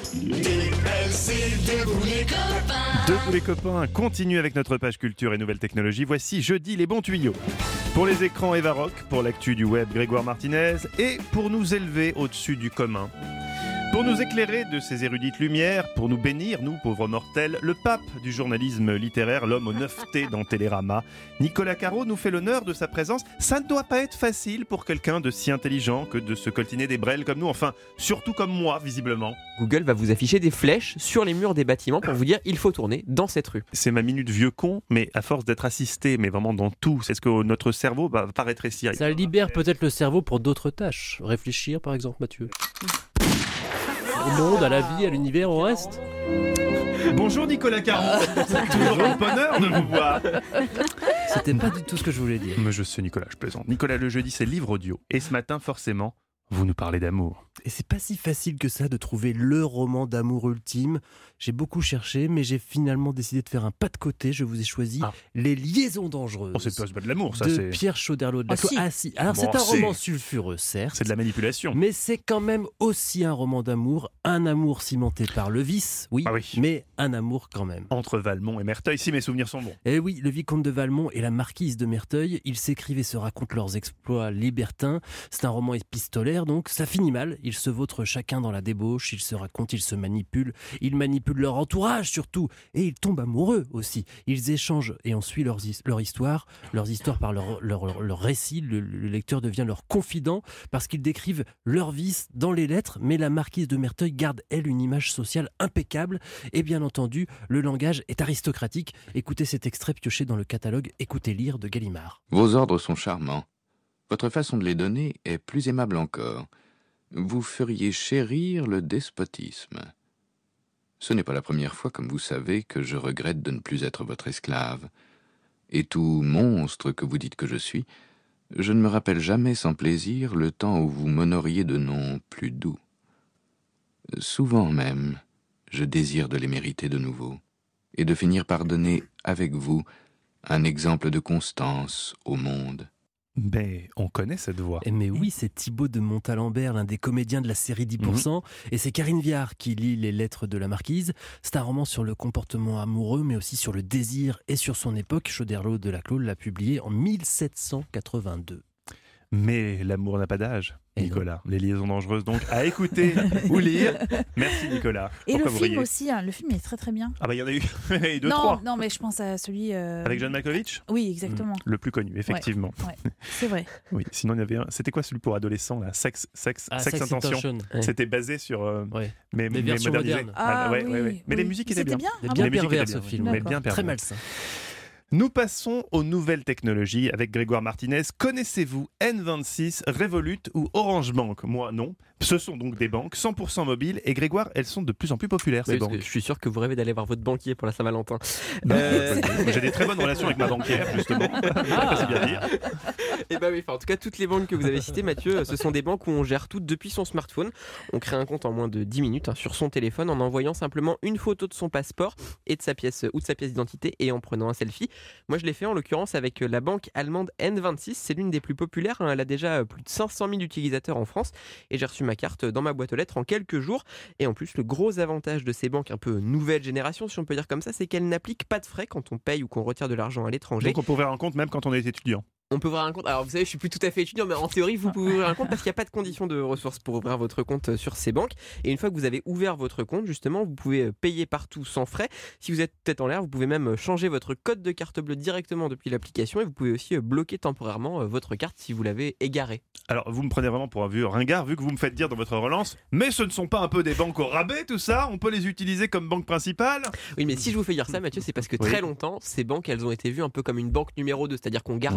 S3: Debout les copains, continue avec notre page culture et nouvelles technologies. Voici jeudi les bons tuyaux. Pour les écrans Eva Rock, pour l'actu du web Grégoire Martinez et pour nous élever au-dessus du commun. Pour nous éclairer de ces érudites lumières, pour nous bénir, nous pauvres mortels, le pape du journalisme littéraire, l'homme aux 9T dans Télérama, Nicolas Caro nous fait l'honneur de sa présence. Ça ne doit pas être facile pour quelqu'un de si intelligent que de se coltiner des brels comme nous, enfin, surtout comme moi, visiblement.
S6: Google va vous afficher des flèches sur les murs des bâtiments pour vous dire il faut tourner dans cette rue.
S3: C'est ma minute vieux con, mais à force d'être assisté, mais vraiment dans tout, c'est ce que notre cerveau va pas rétrécir.
S15: Ça libère peut-être le cerveau pour d'autres tâches. Réfléchir, par exemple, Mathieu. Au monde, à la vie, à l'univers, au reste.
S3: Bonjour Nicolas Caron, c'est toujours un bonheur de vous voir.
S15: C'était pas du tout ce que je voulais dire.
S3: Mais je sais Nicolas, je plaisante. Nicolas, le jeudi c'est livre audio. Et ce matin, forcément, vous nous parlez d'amour.
S15: Et c'est pas si facile que ça de trouver le roman d'amour ultime. J'ai beaucoup cherché, mais j'ai finalement décidé de faire un pas de côté. Je vous ai choisi Les Liaisons Dangereuses.
S3: Oh, c'est pas de l'amour, ça,
S15: de
S3: c'est...
S15: Pierre Chauderlot de la Clos. Ah si, alors c'est un roman sulfureux, certes.
S3: C'est de la manipulation.
S15: Mais c'est quand même aussi un roman d'amour. Un amour cimenté par le vice, oui, mais un amour quand même.
S3: Entre Valmont et Merteuil, si mes souvenirs sont bons.
S15: Eh oui, le vicomte de Valmont et la marquise de Merteuil, ils s'écrivent et se racontent leurs exploits libertins. C'est un roman épistolaire, donc ça finit mal. Ils se vautrent chacun dans la débauche, ils se racontent, ils se manipulent. Ils manipulent leur entourage surtout, et ils tombent amoureux aussi. Ils échangent et on suit leur histoire par leur récit. Le lecteur devient leur confident parce qu'ils décrivent leurs vices dans les lettres, mais la marquise de Merteuil garde, elle, une image sociale impeccable. Et bien entendu, le langage est aristocratique. Écoutez cet extrait pioché dans le catalogue Écoutez lire de Gallimard.
S16: Vos ordres sont charmants. Votre façon de les donner est plus aimable encore. Vous feriez chérir le despotisme. Ce n'est pas la première fois, comme vous savez, que je regrette de ne plus être votre esclave. Et tout monstre que vous dites que je suis, je ne me rappelle jamais sans plaisir le temps où vous m'honoriez de noms plus doux. Souvent même, je désire de les mériter de nouveau, et de finir par donner, avec vous, un exemple de constance au monde.
S3: Mais on connaît cette voix.
S15: Mais oui, c'est Thibaut de Montalembert, l'un des comédiens de la série 10%. Et c'est Karine Viard qui lit Les Lettres de la Marquise. C'est un roman sur le comportement amoureux, mais aussi sur le désir et sur son époque. Chauderlot de la Clos l'a publié en 1782.
S3: Mais l'amour n'a pas d'âge, Nicolas. Les Liaisons Dangereuses, donc, à écouter ou lire. Merci, Nicolas.
S4: Et
S3: pourquoi
S4: le film aussi, le film est très très bien.
S3: Ah bah il y en a eu 2,
S4: non,
S3: 3.
S4: Non, mais je pense à celui...
S3: Avec John Malkovich ?
S4: Oui, exactement.
S3: Le plus connu, effectivement.
S4: Ouais, c'est vrai.
S3: Oui, sinon il y avait un... C'était quoi celui pour adolescents, là ? Sex Intention. C'était basé sur... mais
S15: versions
S3: modernisé.
S15: modernes.
S3: Oui. Mais les musiques étaient bien.
S15: Bien pervers ce film.
S3: Mais bien
S15: très malsain.
S3: Nous passons aux nouvelles technologies avec Grégoire Martinez. Connaissez-vous N26, Revolut ou Orange Bank ? Moi, non. Ce sont donc des banques 100% mobiles et Grégoire, elles sont de plus en plus populaires, ces banques.
S6: Je suis sûr que vous rêvez d'aller voir votre banquier pour la Saint-Valentin.
S3: J'ai des très bonnes relations avec ma banquière, justement. C'est bien dire.
S6: Et bah oui, en tout cas, toutes les banques que vous avez citées, Mathieu, ce sont des banques où on gère tout depuis son smartphone. On crée un compte en moins de 10 minutes sur son téléphone en envoyant simplement une photo de son passeport et de sa pièce ou de sa pièce d'identité et en prenant un selfie. Moi, je l'ai fait en l'occurrence avec la banque allemande N26. C'est l'une des plus populaires. Elle a déjà plus de 500 000 utilisateurs en France et j'ai reçu ma carte dans ma boîte aux lettres en quelques jours. Et en plus, le gros avantage de ces banques un peu nouvelle génération, si on peut dire comme ça, c'est qu'elles n'appliquent pas de frais quand on paye ou qu'on retire de l'argent à l'étranger.
S3: Donc on peut ouvrir un compte même quand on est étudiant.
S6: On peut ouvrir un compte. Alors vous savez, je suis plus tout à fait étudiant, mais en théorie, vous pouvez ouvrir un compte parce qu'il n'y a pas de condition de ressources pour ouvrir votre compte sur ces banques. Et une fois que vous avez ouvert votre compte, justement, vous pouvez payer partout sans frais. Si vous êtes tête en l'air, vous pouvez même changer votre code de carte bleue directement depuis l'application et vous pouvez aussi bloquer temporairement votre carte si vous l'avez égarée.
S3: Alors vous me prenez vraiment pour un vieux ringard vu que vous me faites dire dans votre relance, mais ce ne sont pas un peu des banques au rabais tout ça ? On peut les utiliser comme banque principale ?
S6: Oui, mais si je vous fais dire ça, Mathieu, c'est parce que très longtemps, ces banques, elles ont été vues un peu comme une banque numéro 2, c'est-à-dire qu'on gardait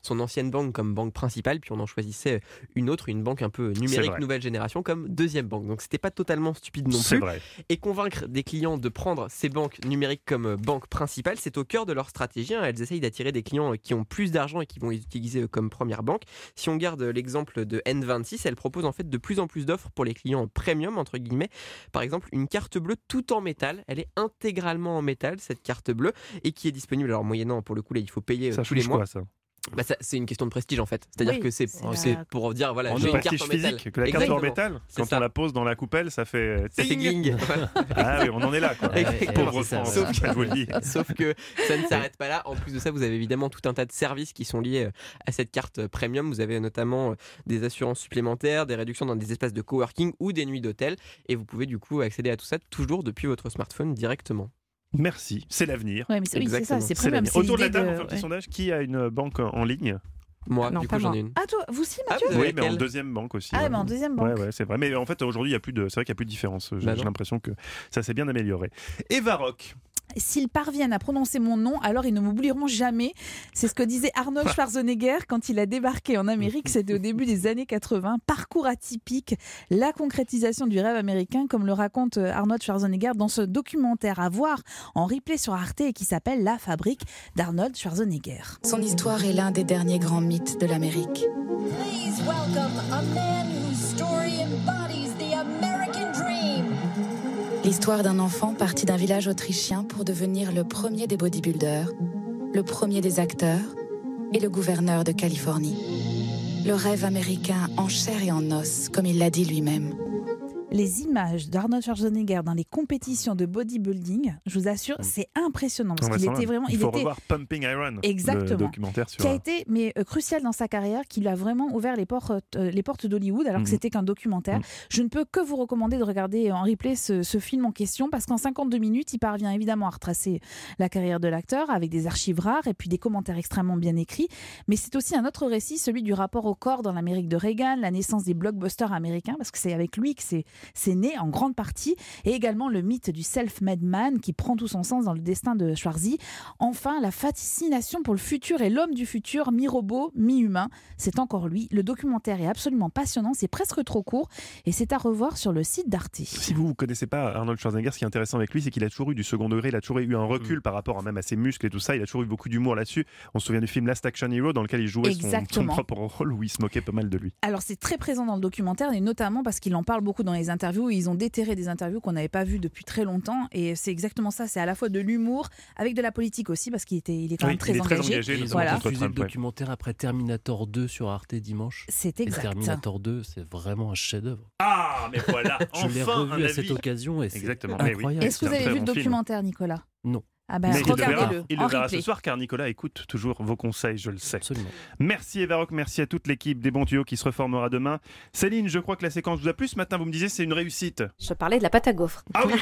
S6: son ancienne banque comme banque principale, puis on en choisissait une autre, une banque un peu numérique nouvelle génération comme deuxième banque. Donc c'était pas totalement stupide non plus.
S3: Vrai.
S6: Et convaincre des clients de prendre ces banques numériques comme banque principale, c'est au cœur de leur stratégie. Elles essayent d'attirer des clients qui ont plus d'argent et qui vont les utiliser comme première banque. Si on garde l'exemple de N26, elle propose en fait de plus en plus d'offres pour les clients premium, entre guillemets. Par exemple, une carte bleue tout en métal. Elle est intégralement en métal, cette carte bleue, et qui est disponible. Alors moyennant, pour le coup, là, il faut payer
S3: Ça
S6: tous les
S3: change
S6: mois.
S3: quoi, ça ?
S6: C'est une question de prestige en fait. C'est-à-dire que c'est pour dire voilà,
S3: en
S6: j'ai une
S3: prestige
S6: carte en métal.
S3: physique, que la carte en métal, quand on la pose dans la coupelle, ça fait
S6: gling.
S3: Ah oui, on en est là quoi. Pauvre France, je vous le dis.
S6: Sauf que ça ne s'arrête pas là. En plus de ça, vous avez évidemment tout un tas de services qui sont liés à cette carte premium. Vous avez notamment des assurances supplémentaires, des réductions dans des espaces de coworking ou des nuits d'hôtel. Et vous pouvez du coup accéder à tout ça toujours depuis votre smartphone directement.
S3: Merci, c'est l'avenir.
S4: Ouais, mais c'est ça, c'est premium.
S3: Autour de la table, on fait un petit sondage. Qui a une banque en ligne ?
S6: Moi,
S4: non,
S6: du coup, j'en ai une.
S4: Ah, toi, vous aussi, Mathieu ?
S3: Oui, mais en deuxième banque aussi.
S4: Ah, mais en deuxième banque.
S3: Ouais, c'est vrai. Mais en fait, aujourd'hui, c'est vrai qu'il n'y a plus de différence. J'ai l'impression que ça s'est bien amélioré. Eva Rock.
S4: S'ils parviennent à prononcer mon nom, alors ils ne m'oublieront jamais. C'est ce que disait Arnold Schwarzenegger quand il a débarqué en Amérique. C'était au début des années 80. Parcours atypique, la concrétisation du rêve américain, comme le raconte Arnold Schwarzenegger dans ce documentaire à voir en replay sur Arte et qui s'appelle La fabrique d'Arnold Schwarzenegger.
S7: Son histoire est l'un des derniers grands mythes de l'Amérique.
S17: Please welcome a man whose story embodies the American dream.
S7: L'histoire d'un enfant parti d'un village autrichien pour devenir le premier des bodybuilders, le premier des acteurs et le gouverneur de Californie. Le rêve américain en chair et en os, comme il l'a dit lui-même.
S4: Les images d'Arnold Schwarzenegger dans les compétitions de bodybuilding, je vous assure, c'est impressionnant parce qu'il était vraiment.
S3: Il faut revoir Pumping Iron,
S4: exactement,
S3: le documentaire sur.
S4: Qui a été crucial dans sa carrière, qui lui a vraiment ouvert les portes d'Hollywood, alors que c'était qu'un documentaire. Je ne peux que vous recommander de regarder en replay ce film en question parce qu'en 52 minutes, il parvient évidemment à retracer la carrière de l'acteur avec des archives rares et puis des commentaires extrêmement bien écrits. Mais c'est aussi un autre récit, celui du rapport au corps dans l'Amérique de Reagan, la naissance des blockbusters américains, parce que c'est avec lui que c'est né en grande partie, et également le mythe du self-made man qui prend tout son sens dans le destin de Schwarzy. Enfin, la fascination pour le futur et l'homme du futur, mi-robot, mi-humain, c'est encore lui. Le documentaire est absolument passionnant, c'est presque trop court et c'est à revoir sur le site d'Arte.
S3: Si vous ne connaissez pas Arnold Schwarzenegger, ce qui est intéressant avec lui, c'est qu'il a toujours eu du second degré, il a toujours eu un recul par rapport même à ses muscles et tout ça, il a toujours eu beaucoup d'humour là-dessus. On se souvient du film Last Action Hero dans lequel il jouait son propre rôle où il se moquait pas mal de lui.
S4: Alors c'est très présent dans le documentaire et notamment parce qu'il en parle beaucoup dans les interviews. Ils ont déterré des interviews qu'on n'avait pas vues depuis très longtemps et c'est exactement ça, c'est à la fois de l'humour avec de la politique aussi parce qu'il est quand même très engagé.
S15: Ils ont diffusé le documentaire après Terminator 2 sur Arte dimanche.
S4: C'est exact.
S15: Et Terminator 2, c'est vraiment un chef-d'œuvre.
S3: Ah, mais voilà,
S15: je l'ai revu à cette occasion et c'est incroyable.
S4: Est-ce que vous avez vu le documentaire, Nicolas ?
S15: Non.
S4: Ah ben, regardez-le.
S3: Il le verra ce soir car Nicolas écoute toujours vos conseils, je le sais.
S15: Absolument.
S3: Merci Eva Rock, merci à toute l'équipe des bons tuyaux qui se reformera demain. Céline, je crois que la séquence vous a plu ce matin, vous me disiez c'est une réussite.
S5: Je parlais de la pâte à gaufres.
S3: Ah oui,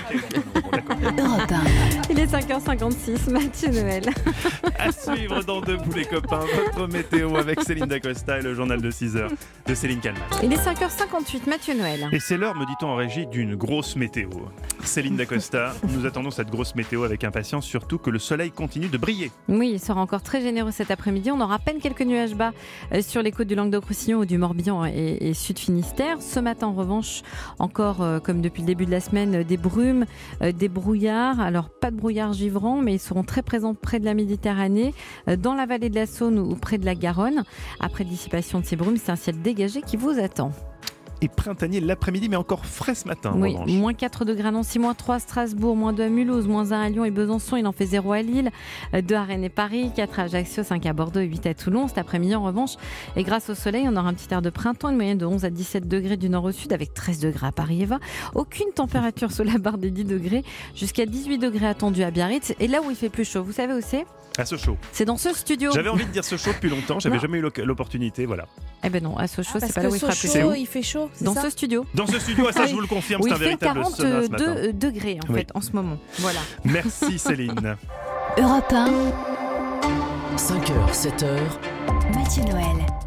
S22: Il est 5h56, Mathieu Noël.
S3: À suivre dans Debout les copains, votre météo avec Céline Dacosta et le journal de 6h de Céline Kalman.
S22: Il est 5h58, Mathieu Noël.
S3: Et c'est l'heure, me dit-on en régie, d'une grosse météo. Céline Dacosta, nous attendons cette grosse météo avec impatience, surtout que le soleil continue de briller.
S22: Oui, il sera encore très généreux cet après-midi. On aura à peine quelques nuages bas sur les côtes du Languedoc-Roussillon ou du Morbihan et Sud-Finistère. Ce matin, en revanche, encore comme depuis le début de la semaine, des brumes, des brouillards. Alors, pas de brouillards givrants, mais ils seront très présents près de la Méditerranée, dans la vallée de la Saône ou près de la Garonne. Après dissipation de ces brumes, c'est un ciel dégagé qui vous attend.
S3: Et printanier l'après-midi, mais encore frais ce matin.
S22: Oui, moins 4 degrés à Nancy, moins 3 à Strasbourg, moins 2 à Mulhouse, moins 1 à Lyon et Besançon. Il en fait 0 à Lille, 2 à Rennes et Paris, 4 à Ajaccio, 5 à Bordeaux et 8 à Toulon. Cet après-midi, en revanche, et grâce au soleil, on aura un petit air de printemps, une moyenne de 11 à 17 degrés du nord au sud, avec 13 degrés à Paris et 20. Aucune température sous la barre des 10 degrés, jusqu'à 18 degrés attendus à Biarritz. Et là où il fait plus chaud, vous savez où c'est ?
S3: À Sochaux.
S22: C'est dans ce studio.
S3: J'avais envie de dire Sochaux depuis longtemps, j'avais jamais eu l'opportunité, voilà.
S22: Eh ben non, à Sochaux, c'est pas
S4: là
S22: où il fera plus
S4: chaud. Il fait chaud, c'est
S22: dans
S4: ça ?
S22: ce studio.
S3: Dans ce studio, ça je vous le confirme, c'est un véritable sauna ce matin.
S22: Il fait 42 degrés en fait en ce moment. Voilà.
S3: Merci Céline.
S1: Europe 1.
S2: 5h, 7h.
S1: Mathieu Noël.